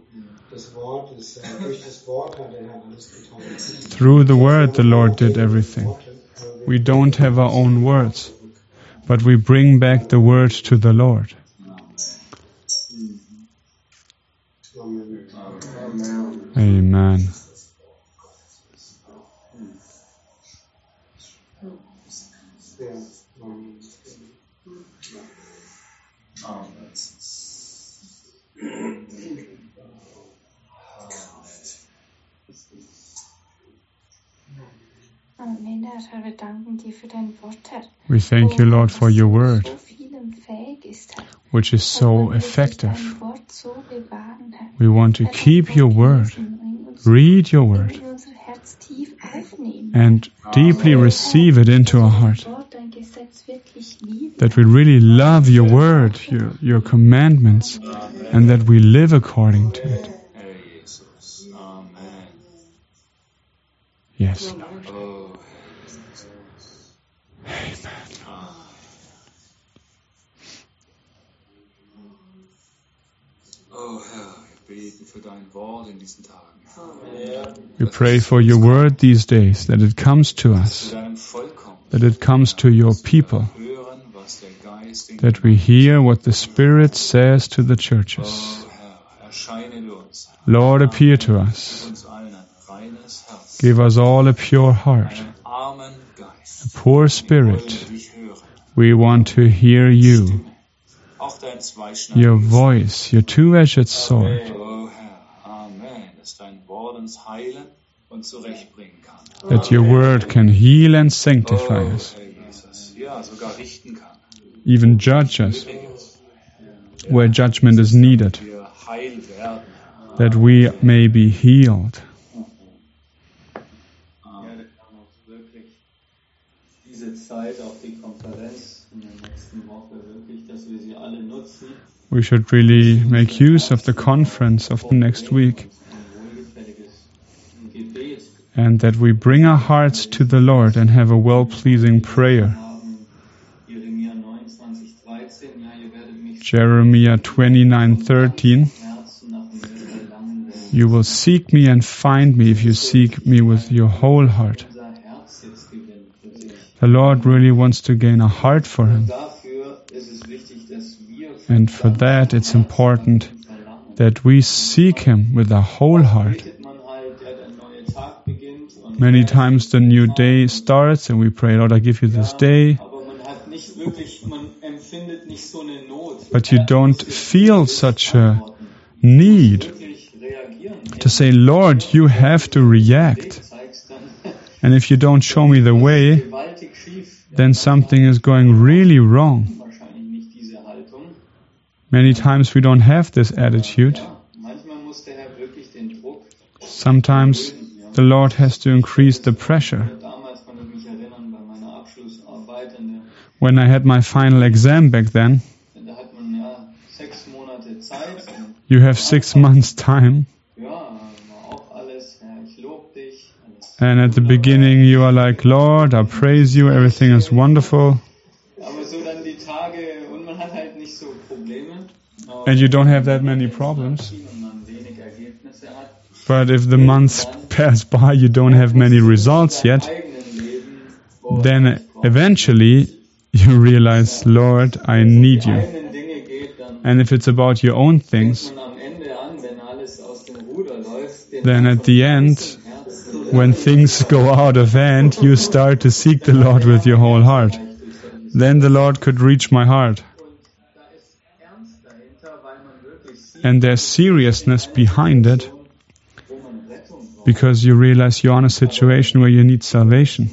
Through the Word the Lord did everything. We don't have our own words, but we bring back the Word to the Lord. Amen. We thank You, Lord, for Your Word, which is so effective. We want to keep Your Word, read Your Word, and deeply receive it into our heart. That we really love Your Word, Your, your commandments, and that we live according to it. Yes, Lord. Amen. We pray for your word these days, that it comes to us, that it comes to your people, that we hear what the Spirit says to the churches. Lord, appear to us. Give us all a pure heart, a poor spirit. We want to hear you, your voice, your two-edged sword, that your word can heal and sanctify us, even judge us where judgment is needed, that we may be healed. We should really make use of the conference of the next week, and that we bring our hearts to the Lord and have a well-pleasing prayer. Jeremiah twenty-nine thirteen. You will seek me and find me if you seek me with your whole heart. The Lord really wants to gain a heart for Him. And for that it's important that we seek Him with our whole heart. Many times the new day starts and we pray, Lord, I give you this day. But you don't feel such a need to say, Lord, you have to react. And if you don't show me the way, then something is going really wrong. Many times we don't have this attitude. Sometimes the Lord has to increase the pressure. When I had my final exam back then, you have six months time. And at the beginning you are like, Lord, I praise you, everything is wonderful. And you don't have that many problems. But if the months pass by, you don't have many results yet, then eventually you realize, Lord, I need you. And if it's about your own things, then at the end, when things go out of hand, you start to seek the Lord with your whole heart. Then the Lord could reach my heart. And there's seriousness behind it, because you realize you're in a situation where you need salvation.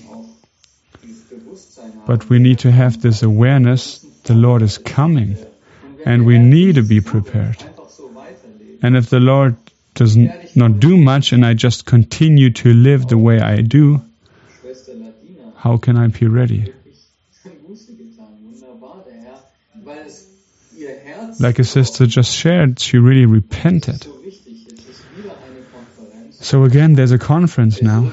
But we need to have this awareness, the Lord is coming, and we need to be prepared. And if the Lord does not do much and I just continue to live the way I do, how can I be ready? Like a sister just shared, she really repented. So again, there's a conference now.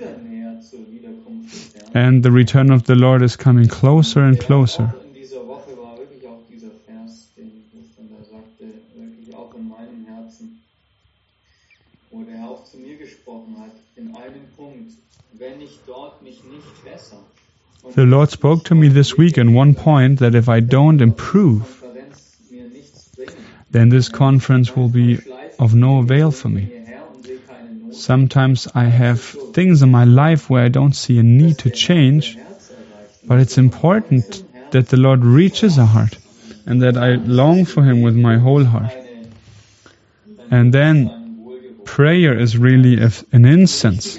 And the return of the Lord is coming closer and closer. The Lord spoke to me this week in one point that if I don't improve, then this conference will be of no avail for me. Sometimes I have things in my life where I don't see a need to change, but it's important that the Lord reaches a heart and that I long for Him with my whole heart. And then prayer is really an incense,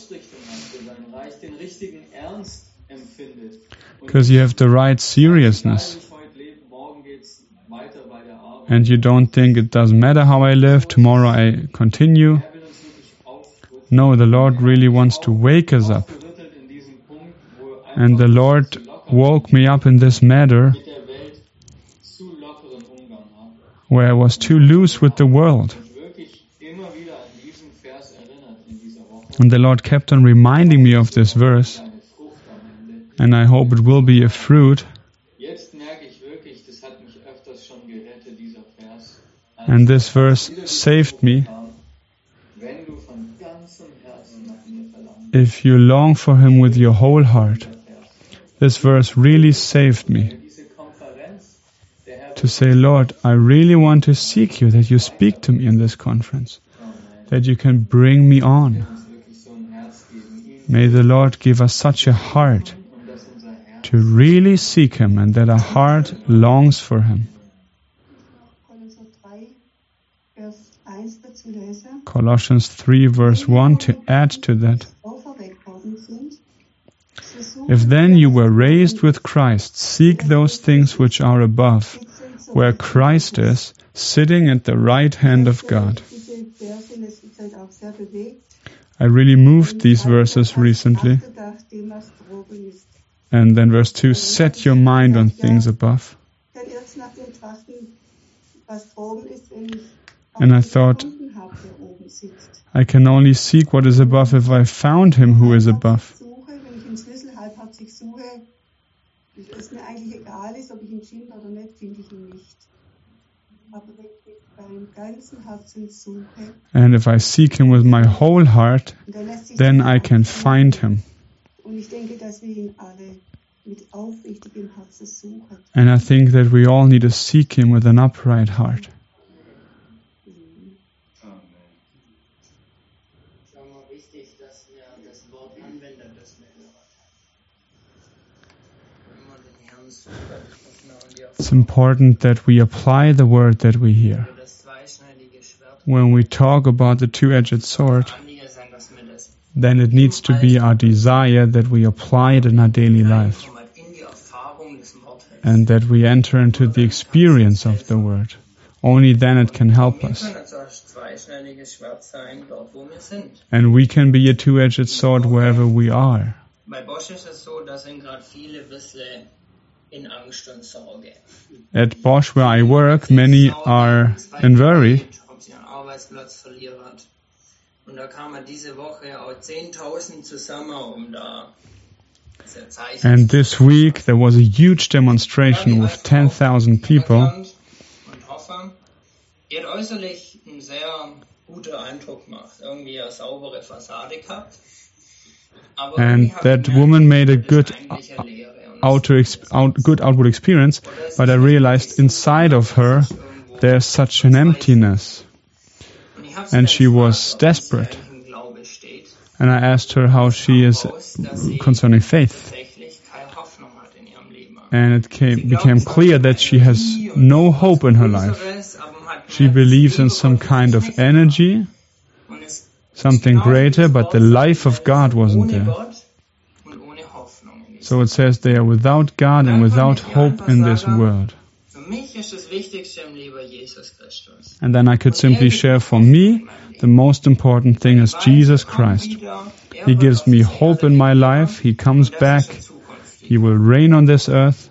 because you have the right seriousness. And you don't think it doesn't matter how I live, tomorrow I continue. No, the Lord really wants to wake us up. And the Lord woke me up in this matter where I was too loose with the world. And the Lord kept on reminding me of this verse. And I hope it will be a fruit. And this verse saved me. If you long for Him with your whole heart. This verse really saved me. To say, Lord, I really want to seek you, that you speak to me in this conference, that you can bring me on. May the Lord give us such a heart to really seek Him, and that our heart longs for Him. Colossians three verse one, to add to that. If then you were raised with Christ, seek those things which are above, where Christ is, sitting at the right hand of God. I really moved these verses recently. And then verse two, set your mind on things above. And I thought, I can only seek what is above if I found Him who is above. And if I seek Him with my whole heart, then I can find Him. And I think that we all need to seek Him with an upright heart. It's important that we apply the word that we hear. When we talk about the two-edged sword, then it needs to be our desire that we apply it in our daily life, and that we enter into the experience of the word. Only then it can help us. And we can be a two-edged sword wherever we are. At Bosch, where I work, many are in worry. And this week there was a huge demonstration with ten thousand people. And that woman made a good outer, out, good outward experience, but I realized inside of her there's such an emptiness. And she was desperate. And I asked her how she is concerning faith. And it came, became clear that she has no hope in her life. She believes in some kind of energy, something greater, but the life of God wasn't there. So it says they are without God and without hope in this world. And then I could simply share, for me, the most important thing is Jesus Christ. He gives me hope in my life. He comes back. He will reign on this earth.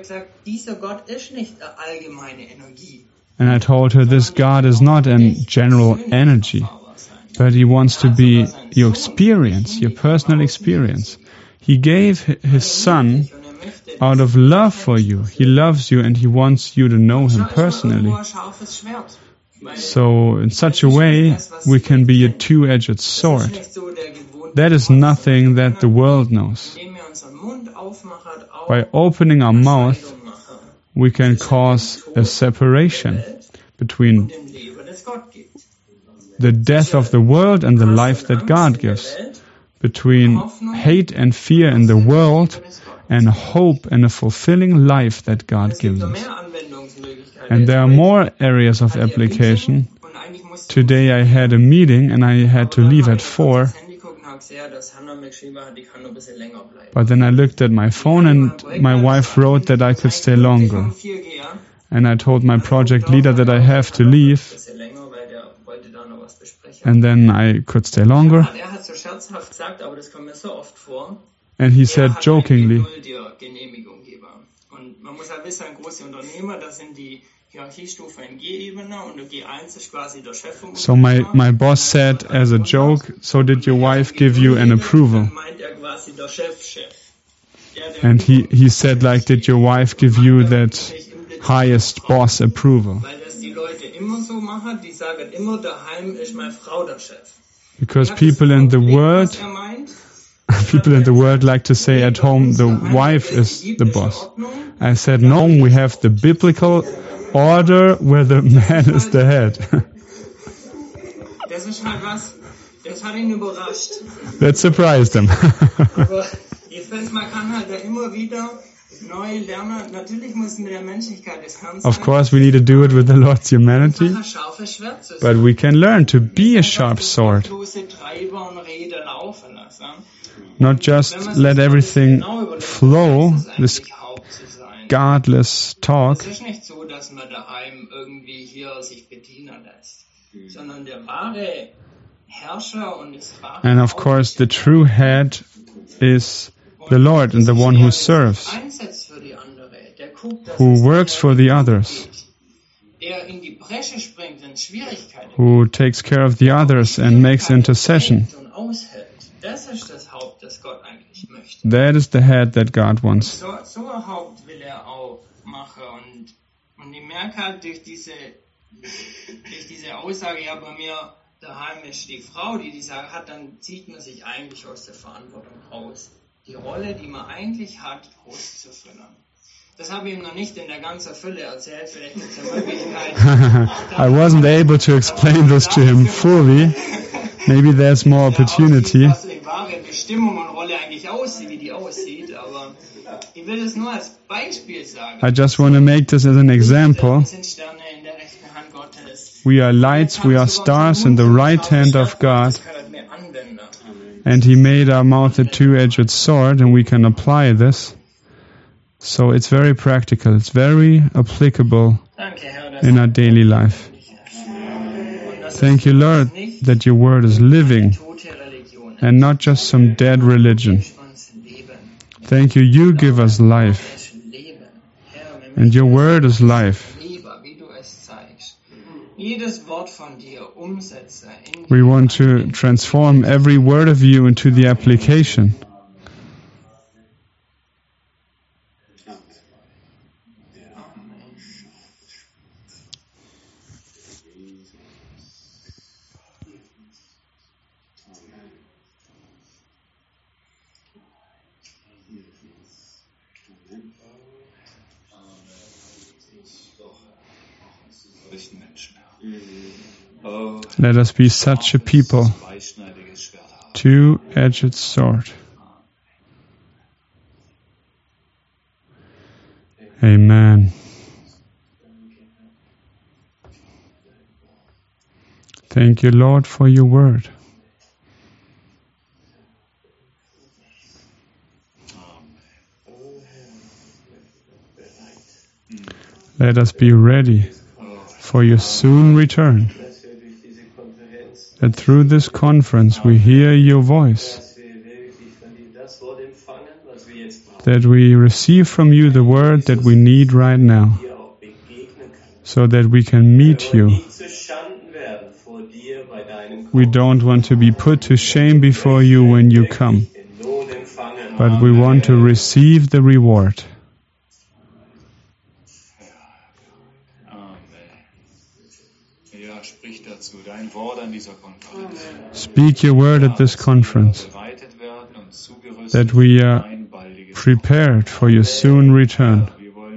And I told her, this God is not a general energy, but He wants to be your experience, your personal experience. He gave His Son out of love for you. He loves you and He wants you to know Him personally. So in such a way, we can be a two-edged sword. That is nothing that the world knows. By opening our mouth, we can cause a separation between the death of the world and the life that God gives, between hate and fear in the world and hope and a fulfilling life that God gives us. And there are more areas of application. Today I had a meeting and I had to leave at four. But then I looked at my phone and my wife wrote that I could stay longer. And I told my project leader that I have to leave. And then I could stay longer. And he said jokingly, so my, my boss said as a joke, so did your wife give you an approval? And he, he said, like, did your wife give you that highest boss approval? Because people in the world, people in the world like to say at home the wife is the boss. I said, no, we have the biblical order where the man is the head. That surprised him. Of course, we need to do it with the Lord's humanity, but we can learn to be a sharp sword. Not just let everything flow, this godless talk. And of course, the true head is the Lord and the one who serves, who works for the others, who takes care of the others and makes intercession. That is the head that God wants. Daheim ist die Frau, die die Sache hat, dann zieht man sich eigentlich aus der Verantwortung raus. Die Rolle, die man eigentlich hat, auszufüllen. Das habe ich ihm noch nicht in der ganzen Fülle erzählt, vielleicht gibt es ja Möglichkeiten. I wasn't able to explain this to him fully. Maybe there's more opportunity. Was die wahre Bestimmung und Rolle eigentlich aussieht, wie die aussieht, aber ich will es nur als Beispiel sagen. I just want to make this as an example. Wir sind Sterne in der rechten Hand Gottes. We are lights, we are stars in the right hand of God. And He made our mouth a two-edged sword, and we can apply this. So it's very practical, it's very applicable in our daily life. Thank you, Lord, that your word is living and not just some dead religion. Thank you, you give us life. And your word is life. We want to transform every word of you into the application. Let us be such a people, two-edged sword. Amen. Thank you, Lord, for your word. Let us be ready for your soon return. That through this conference we hear your voice. That we receive from you the word that we need right now. So that we can meet you. We don't want to be put to shame before you when you come. But we want to receive the reward. Speak your word at this conference, that we are prepared for your soon return.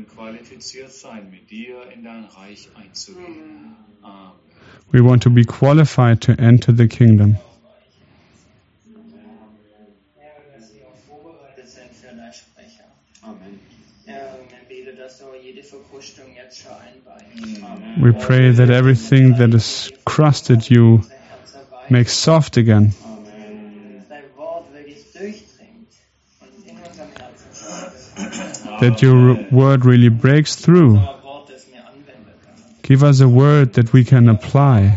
We want to be qualified to enter the kingdom. We pray that everything that is crusted you makes soft again. That your word really breaks through. Give us a word that we can apply.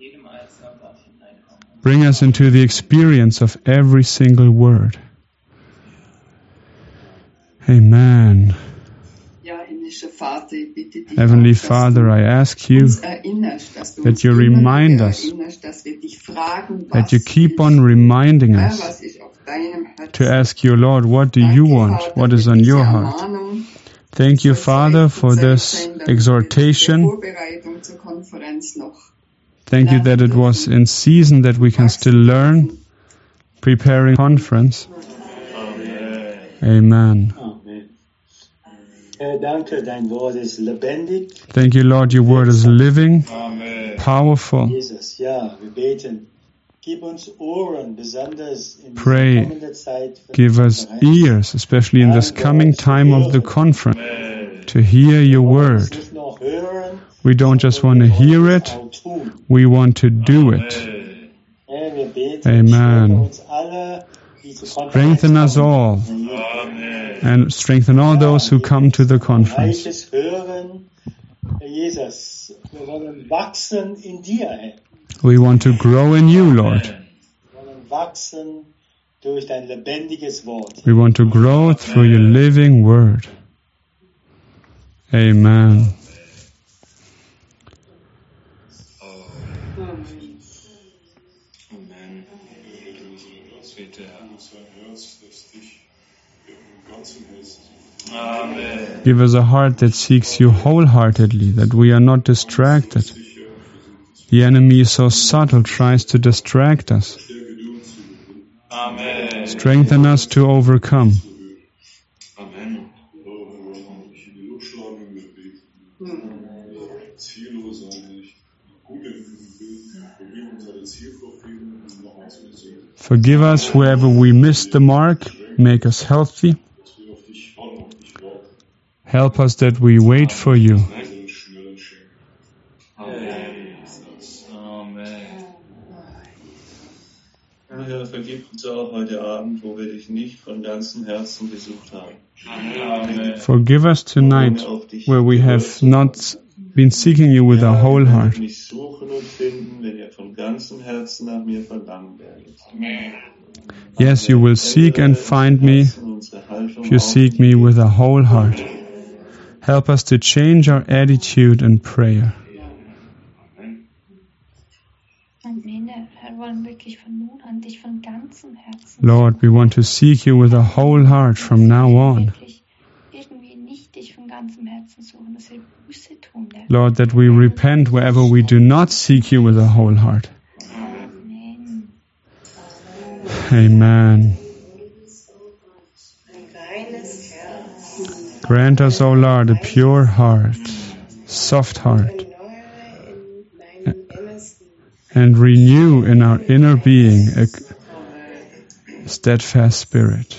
Bring us into the experience of every single word. Amen. Heavenly Father, I ask you that you remind us, that you keep on reminding us to ask you, Lord, what do you want? What is on your heart? Thank you, Father, for this exhortation. Thank you that it was in season that we can still learn, preparing conference. Amen. Thank you, Lord, your word is living, powerful. Pray, give us ears, especially in this coming time of the conference, to hear your word. We don't just want to hear it, we want to do it. Amen. Strengthen us all, and strengthen all those who come to the conference. We want to grow in you, Lord. We want to grow through your living word. Amen. Amen. Give us a heart that seeks you wholeheartedly, that we are not distracted. The enemy is so subtle, tries to distract us. Amen. Strengthen us to overcome. Amen. Forgive us wherever we missed the mark. Make us healthy. Help us that we wait for you. Herr, vergib uns auch heute Abend, wo wir dich nicht von ganzem Herzen besucht haben. Amen. Forgive us tonight, where we have not been seeking you with our whole heart. Mich suchen und finden, wenn ihr von ganzem Herzen nach mir verlangen werdet. Yes, you will seek and find me if you seek me with a whole heart. Help us to change our attitude and prayer. Lord, we want to seek you with a whole heart from now on. Lord, that we repent wherever we do not seek you with a whole heart. Amen. Grant us, O Lord, a pure heart, soft heart, and renew in our inner being a steadfast spirit.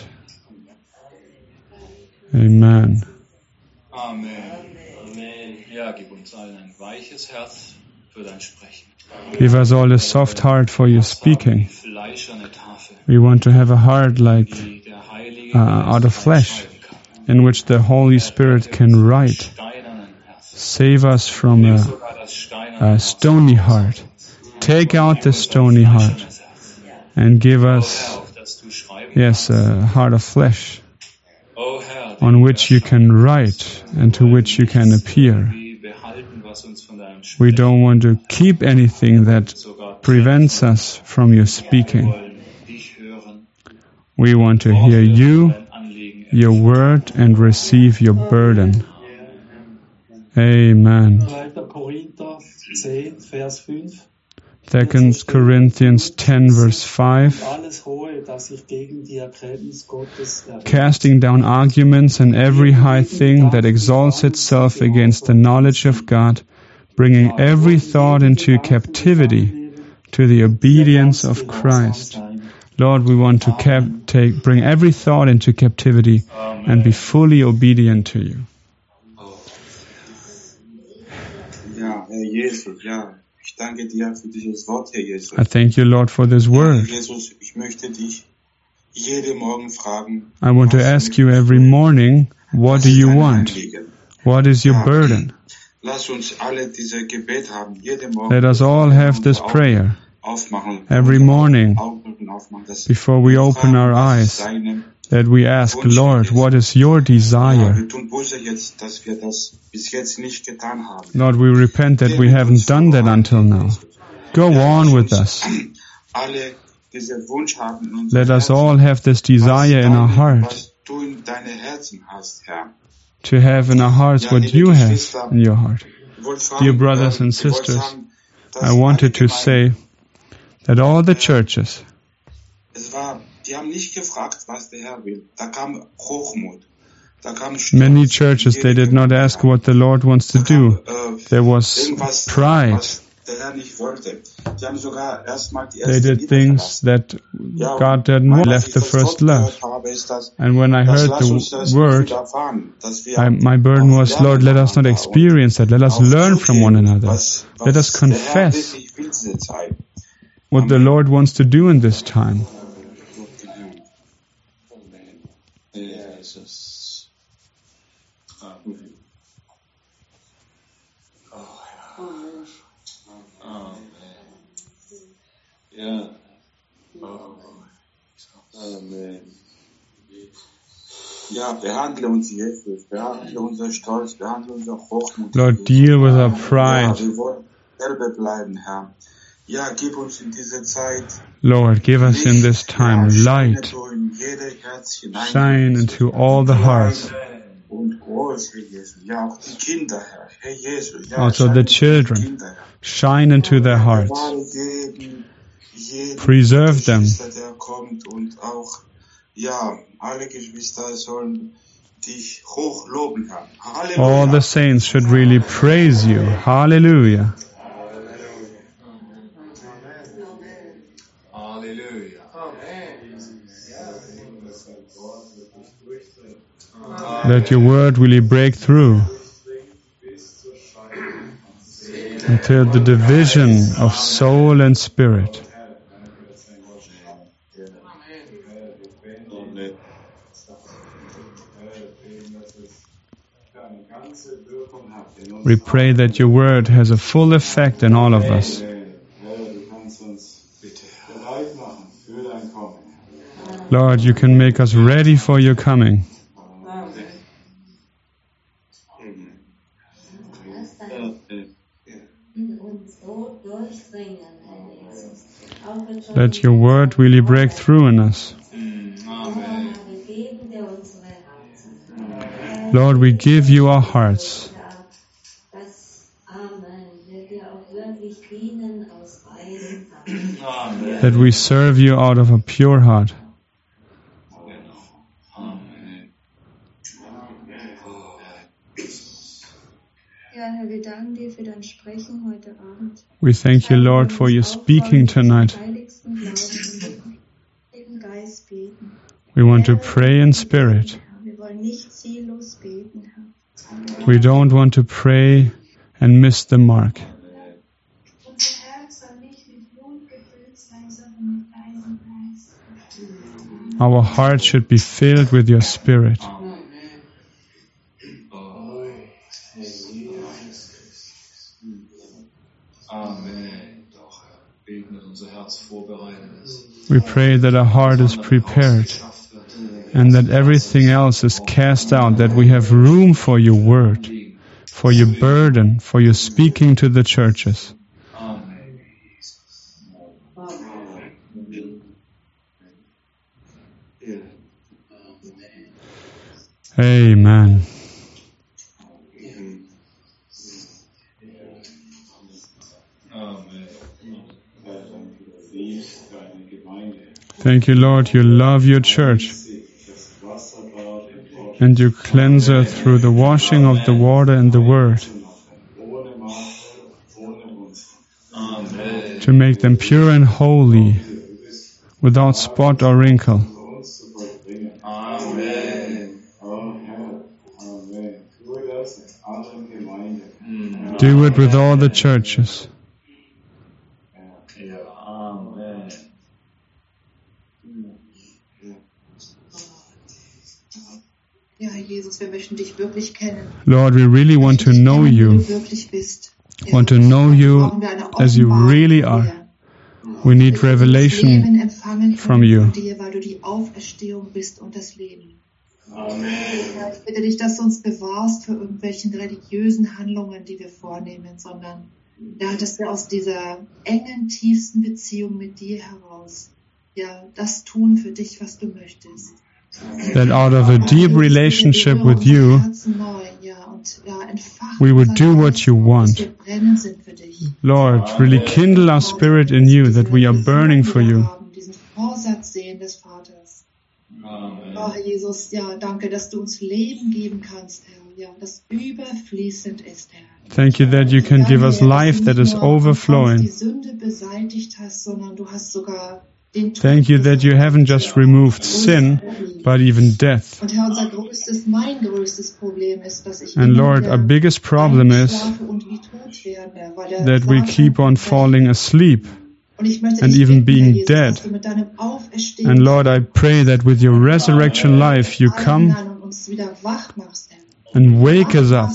Amen. Amen. Amen. Ja, gib uns allen ein weiches Herz für dein Sprechen. Give us all a soft heart for your speaking. We want to have a heart like uh, out of flesh, in which the Holy Spirit can write. Save us from a, a stony heart. Take out the stony heart and give us, yes, a heart of flesh on which you can write and to which you can appear. We don't want to keep anything that prevents us from your speaking. We want to hear you, your word, and receive your burden. Amen. Second Corinthians ten, verse five. Casting down arguments and every high thing that exalts itself against the knowledge of God, bringing every thought into captivity to the obedience of Christ. Lord, we want to cap- take, bring every thought into captivity and be fully obedient to you. Ja, Herr Jesus, ja. Ich danke dir für dieses Wort, Herr Jesus. I thank you, Lord, for this word. Jesus, ich möchte dich jeden Morgen fragen. I want to ask you every morning, what do you want? What is your burden? Lass uns alle diese Gebet haben, jeden Morgen. Let us all have this prayer every morning before we open our eyes, that we ask, Lord, what is your desire? Lord, we repent that we haven't done that until now. Go on with us. Let us all have this desire in our heart. to have in our hearts what you have in your heart. Dear brothers and sisters, I wanted to say that all the churches, many churches, they did not ask what the Lord wants to do. There was pride. They did things that God didn't want, left the first love. And when I heard the word, I, my burden was, Lord, let us not experience that. Let us learn from one another. Let us confess what the Lord wants to do in this time. Ja. Amen. Ja, behandle uns, Jesus. Behandle unser Stolz, behandle unser Hochmut. Lord, deal with our pride. Ja, wir wollen selber bleiben, Herr. Ja, gib uns in dieser Zeit. Lord, give us in this time light. Shine into all the hearts. Und groß, Herr Jesus. Ja, auch die Kinder, Herr. Herr Jesus. Ja, also the children. Shine into their hearts. Preserve them. All the saints should really praise you. Hallelujah. Hallelujah. Let your word really break through until the division of soul and spirit. We pray that your word has a full effect in all of us. Lord, you can make us ready for your coming. Let your word really break through in us. Lord, we give you our hearts. That we serve you out of a pure heart. We thank you, Lord, for your speaking tonight. We want to pray in spirit. We don't want to pray and miss the mark. Our heart should be filled with your Spirit. We pray that our heart is prepared and that everything else is cast out, that we have room for your word, for your burden, for your speaking to the churches. Amen. Thank you, Lord, you love your church and you cleanse her through the washing of the water and the word to make them pure and holy without spot or wrinkle. Do it with all the churches. Lord, we really want to know you. Want to know you as you really are. We need revelation from you. Amen. Ich bitte dich, dass du uns bewahrst vor irgendwelchen religiösen Handlungen, die wir vornehmen, sondern ja, dass wir aus dieser engen, tiefsten Beziehung mit dir heraus ja das tun für dich, was du möchtest. that out of a deep relationship with you, we would do what you want. Lord, really kindle our spirit in you, that we are burning for you. Oh, Jesus, ja, danke, dass du uns Leben geben kannst, Herr, ja, das überfließend ist, Herr. Thank you that you can give us life that is overflowing. Thank you that you haven't just removed sin, but even death. And Lord, our biggest problem is that we keep on falling asleep and even being dead. And Lord, I pray that with your resurrection life you come and wake us up,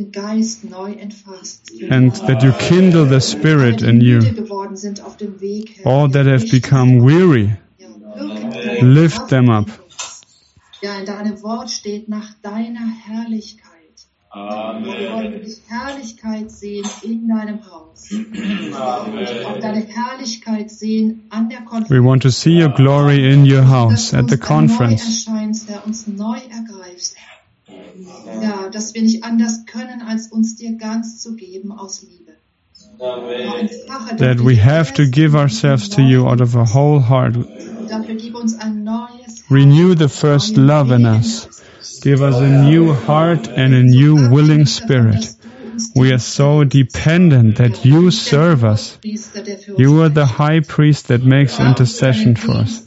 and that you kindle the spirit in you. All that have become weary, lift them up. Ja, in deinem Wort steht nach deiner Herrlichkeit. Amen. Wir wollen die Herrlichkeit sehen in deinem Haus. Amen. Auch deine Herrlichkeit sehen an der Konferenz. We want to see your glory in your house at the conference. Neu erscheinst, Herr, uns neu ergreifst. Ja, dass wir nicht anders können, als uns dir ganz zu geben aus Liebe. Amen. That we have to give ourselves to you out of a whole heart. Dafür gib uns ein neues Renew the first love in us. Give us a new heart and a new willing spirit. We are so dependent that you serve us. You are the high priest that makes intercession for us.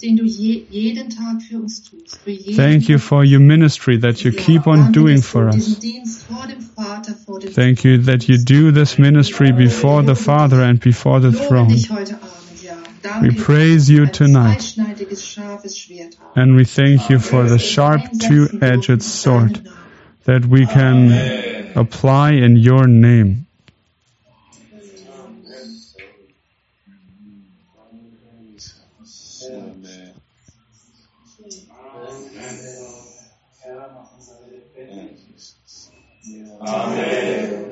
Thank you for your ministry that you keep on doing for us. Thank you that you do this ministry before the Father and before the throne. We praise you tonight, and we thank you for the sharp two-edged sword that we can apply in your name. Amen.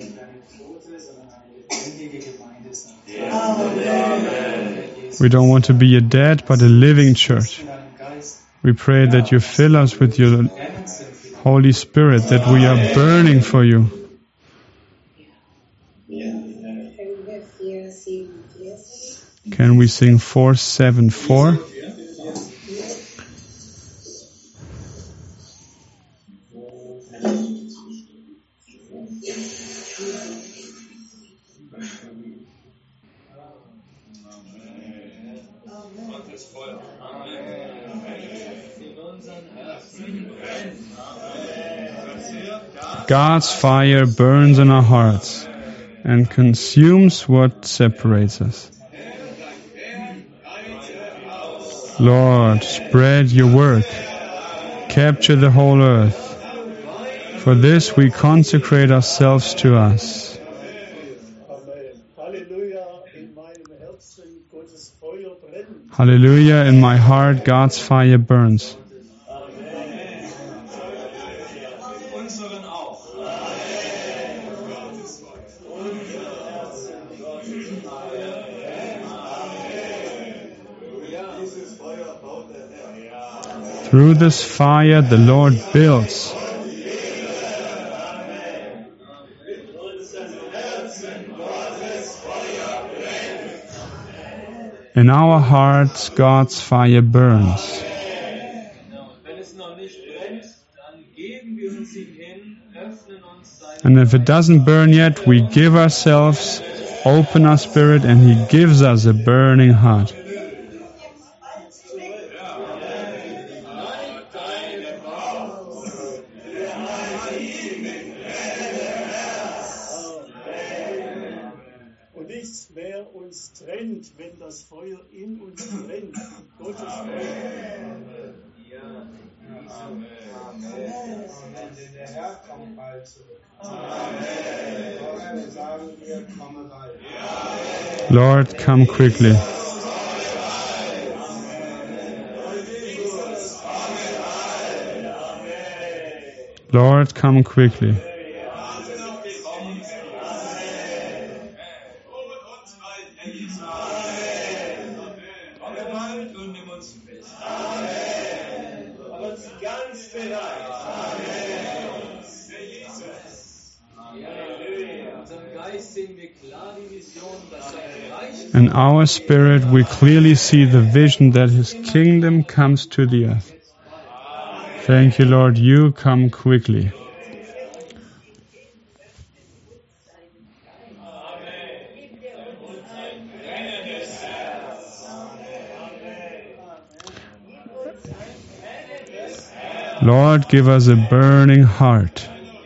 We don't want to be a dead but a living church. We pray that you fill us with your Holy Spirit, that we are burning for you. Can we sing four seven four? God's fire burns in our hearts and consumes what separates us. Lord, spread your work. Capture the whole earth. For this we consecrate ourselves to us. Hallelujah, in my heart God's fire burns. Through this fire the Lord builds. In our hearts God's fire burns. And if it doesn't burn yet, we give ourselves, open our spirit, and He gives us a burning heart. Lord, come quickly. Lord, come quickly. In our spirit, we clearly see the vision that His kingdom comes to the earth. Thank you, Lord, you come quickly. Lord, give us a burning heart.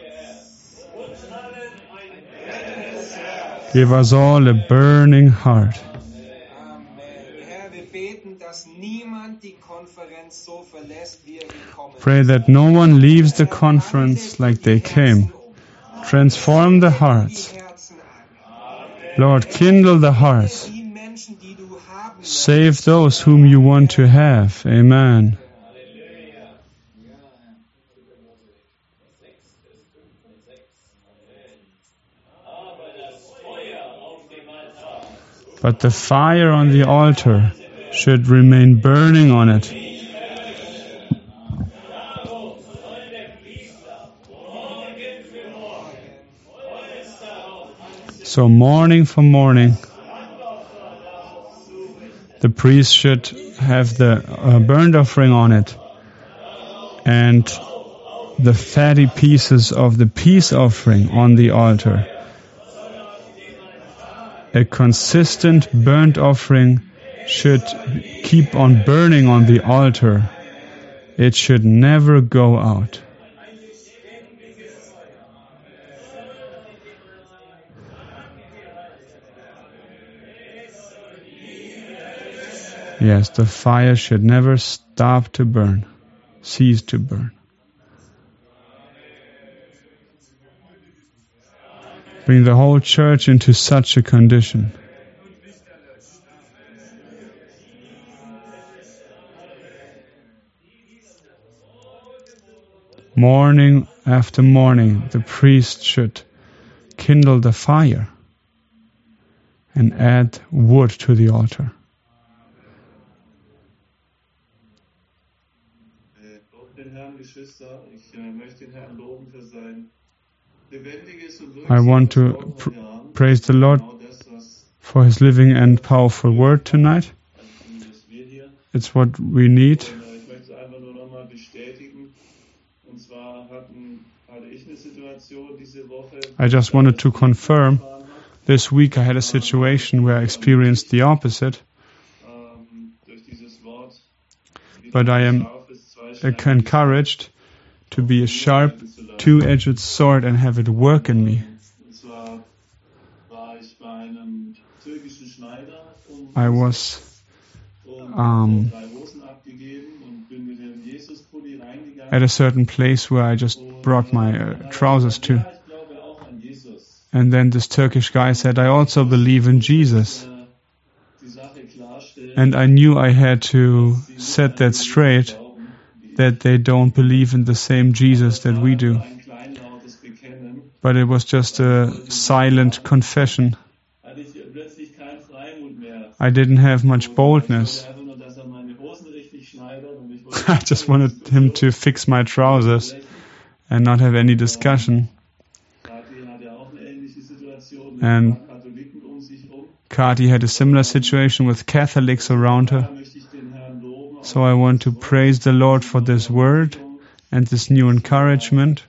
Give us all a burning heart. Pray that no one leaves the conference like they came. Transform the hearts. Lord, kindle the hearts. Save those whom you want to have. Amen. But the fire on the altar should remain burning on it. So morning for morning, the priest should have the uh, burnt offering on it and the fatty pieces of the peace offering on the altar. A consistent burnt offering should keep on burning on the altar. It should never go out. Yes, the fire should never stop to burn, cease to burn. Bring the whole church into such a condition. Morning after morning, the priest should kindle the fire and add wood to the altar. I want to pr- praise the Lord for His living and powerful word tonight. It's what we need. I just wanted to confirm, this week I had a situation where I experienced the opposite. But I am encouraged to be a sharp, two-edged sword and have it work in me. I was um, at a certain place where I just brought my uh, trousers to. And then this Turkish guy said, I also believe in Jesus. And I knew I had to set that straight, that they don't believe in the same Jesus that we do. But it was just a silent confession. I didn't have much boldness. I just wanted him to fix my trousers and not have any discussion. And Kati had a similar situation with Catholics around her. So I want to praise the Lord for this word and this new encouragement,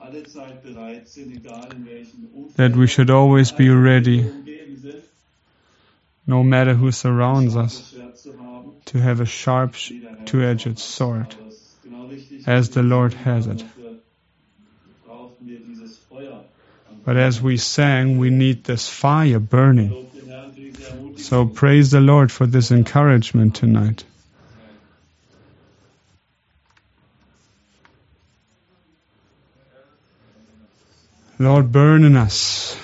that we should always be ready, no matter who surrounds us, to have a sharp two-edged sword, as the Lord has it. But as we sang, we need this fire burning. So praise the Lord for this encouragement tonight. Lord, burn in us.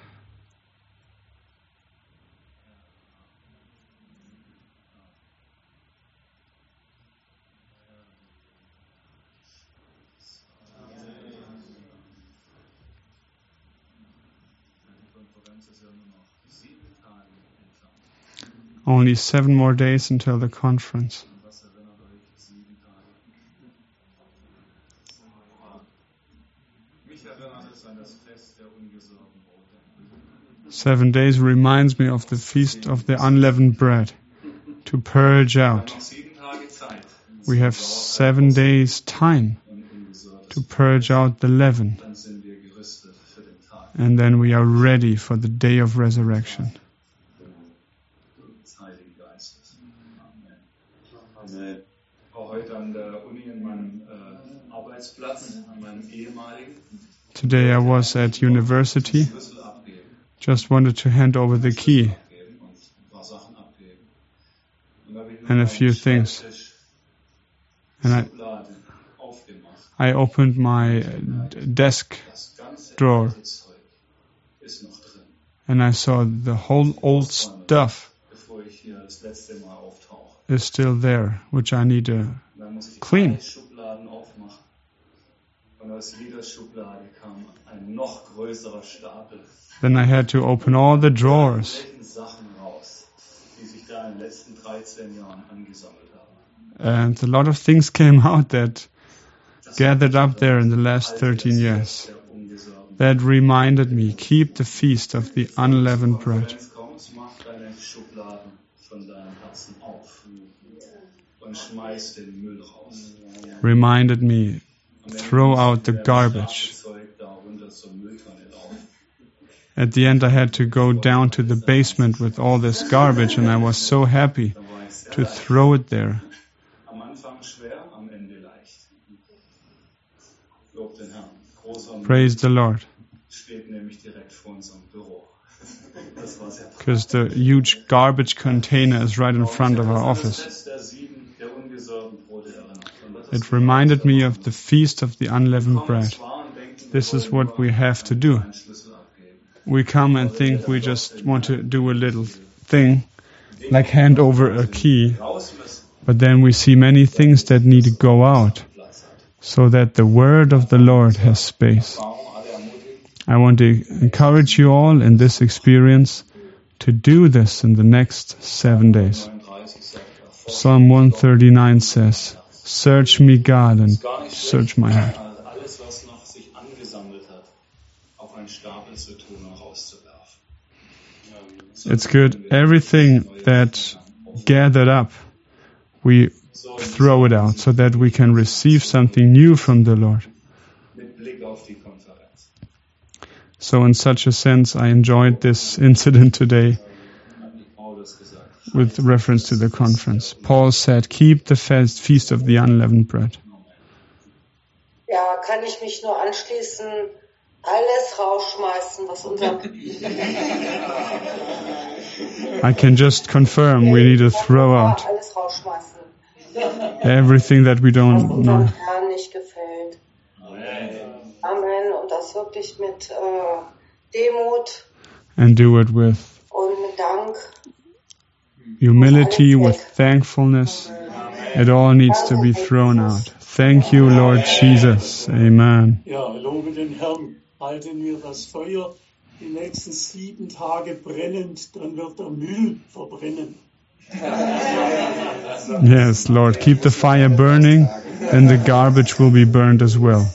Only seven more days until the conference. Seven days reminds me of the feast of the unleavened bread, to purge out. We have seven days time to purge out the leaven. And then we are ready for the day of resurrection. Today I was at university, just wanted to hand over the key and a few things. And I, I opened my desk drawer and I saw the whole old stuff is still there, which I need to clean. Then I had to open all the drawers. And a lot of things came out that gathered up there in the last thirteen years. That reminded me, keep the feast of the unleavened bread. Reminded me, throw out the garbage. At the end I had to go down to the basement with all this garbage and I was so happy to throw it there. Praise the Lord. Because the huge garbage container is right in front of our office. It reminded me of the feast of the unleavened bread. This is what we have to do. We come and think we just want to do a little thing, like hand over a key, but then we see many things that need to go out, so that the word of the Lord has space. I want to encourage you all in this experience to do this in the next seven days. Psalm one thirty-nine says, "Search me, God, and search my heart." It's good. Everything that gathered up, we throw it out so that we can receive something new from the Lord. So in such a sense, I enjoyed this incident today with reference to the conference. Paul said, keep the fast feast of the unleavened bread. Ja, kann ich mich nur anschließen, alles rausschmeißen, was unser... I can just confirm we need to throw out everything that we don't know. Amen. Und das wirklich mit äh, Demut and do it with und mit Dank, humility, with thankfulness. It all needs to be thrown out. Thank you, Lord Jesus. Amen. Ja, lobe den Herrn. Halten wir das Feuer die nächsten sieben Tage brennend, dann wird der Müll verbrennen. Yes, Lord, keep the fire burning, and the garbage will be burned as well.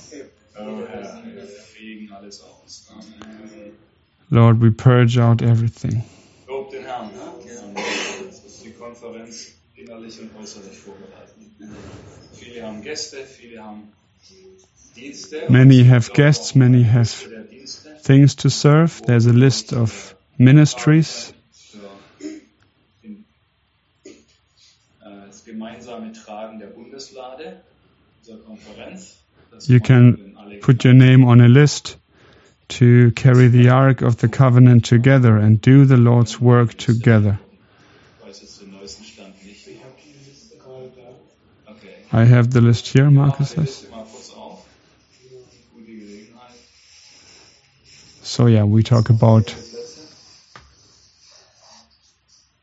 Lord, we purge out everything. Lob den Herrn. Das ist die Konferenz innerlich und äußerlich vorbereitet. Viele haben Gäste, viele haben Dienste. Many have guests, many have things to serve. There's a list of ministries. Das gemeinsame Tragen der Bundeslade dieser Konferenz. You can put your name on a list to carry the Ark of the Covenant together and do the Lord's work together. I have the list here, Marcus says. So yeah, we talk about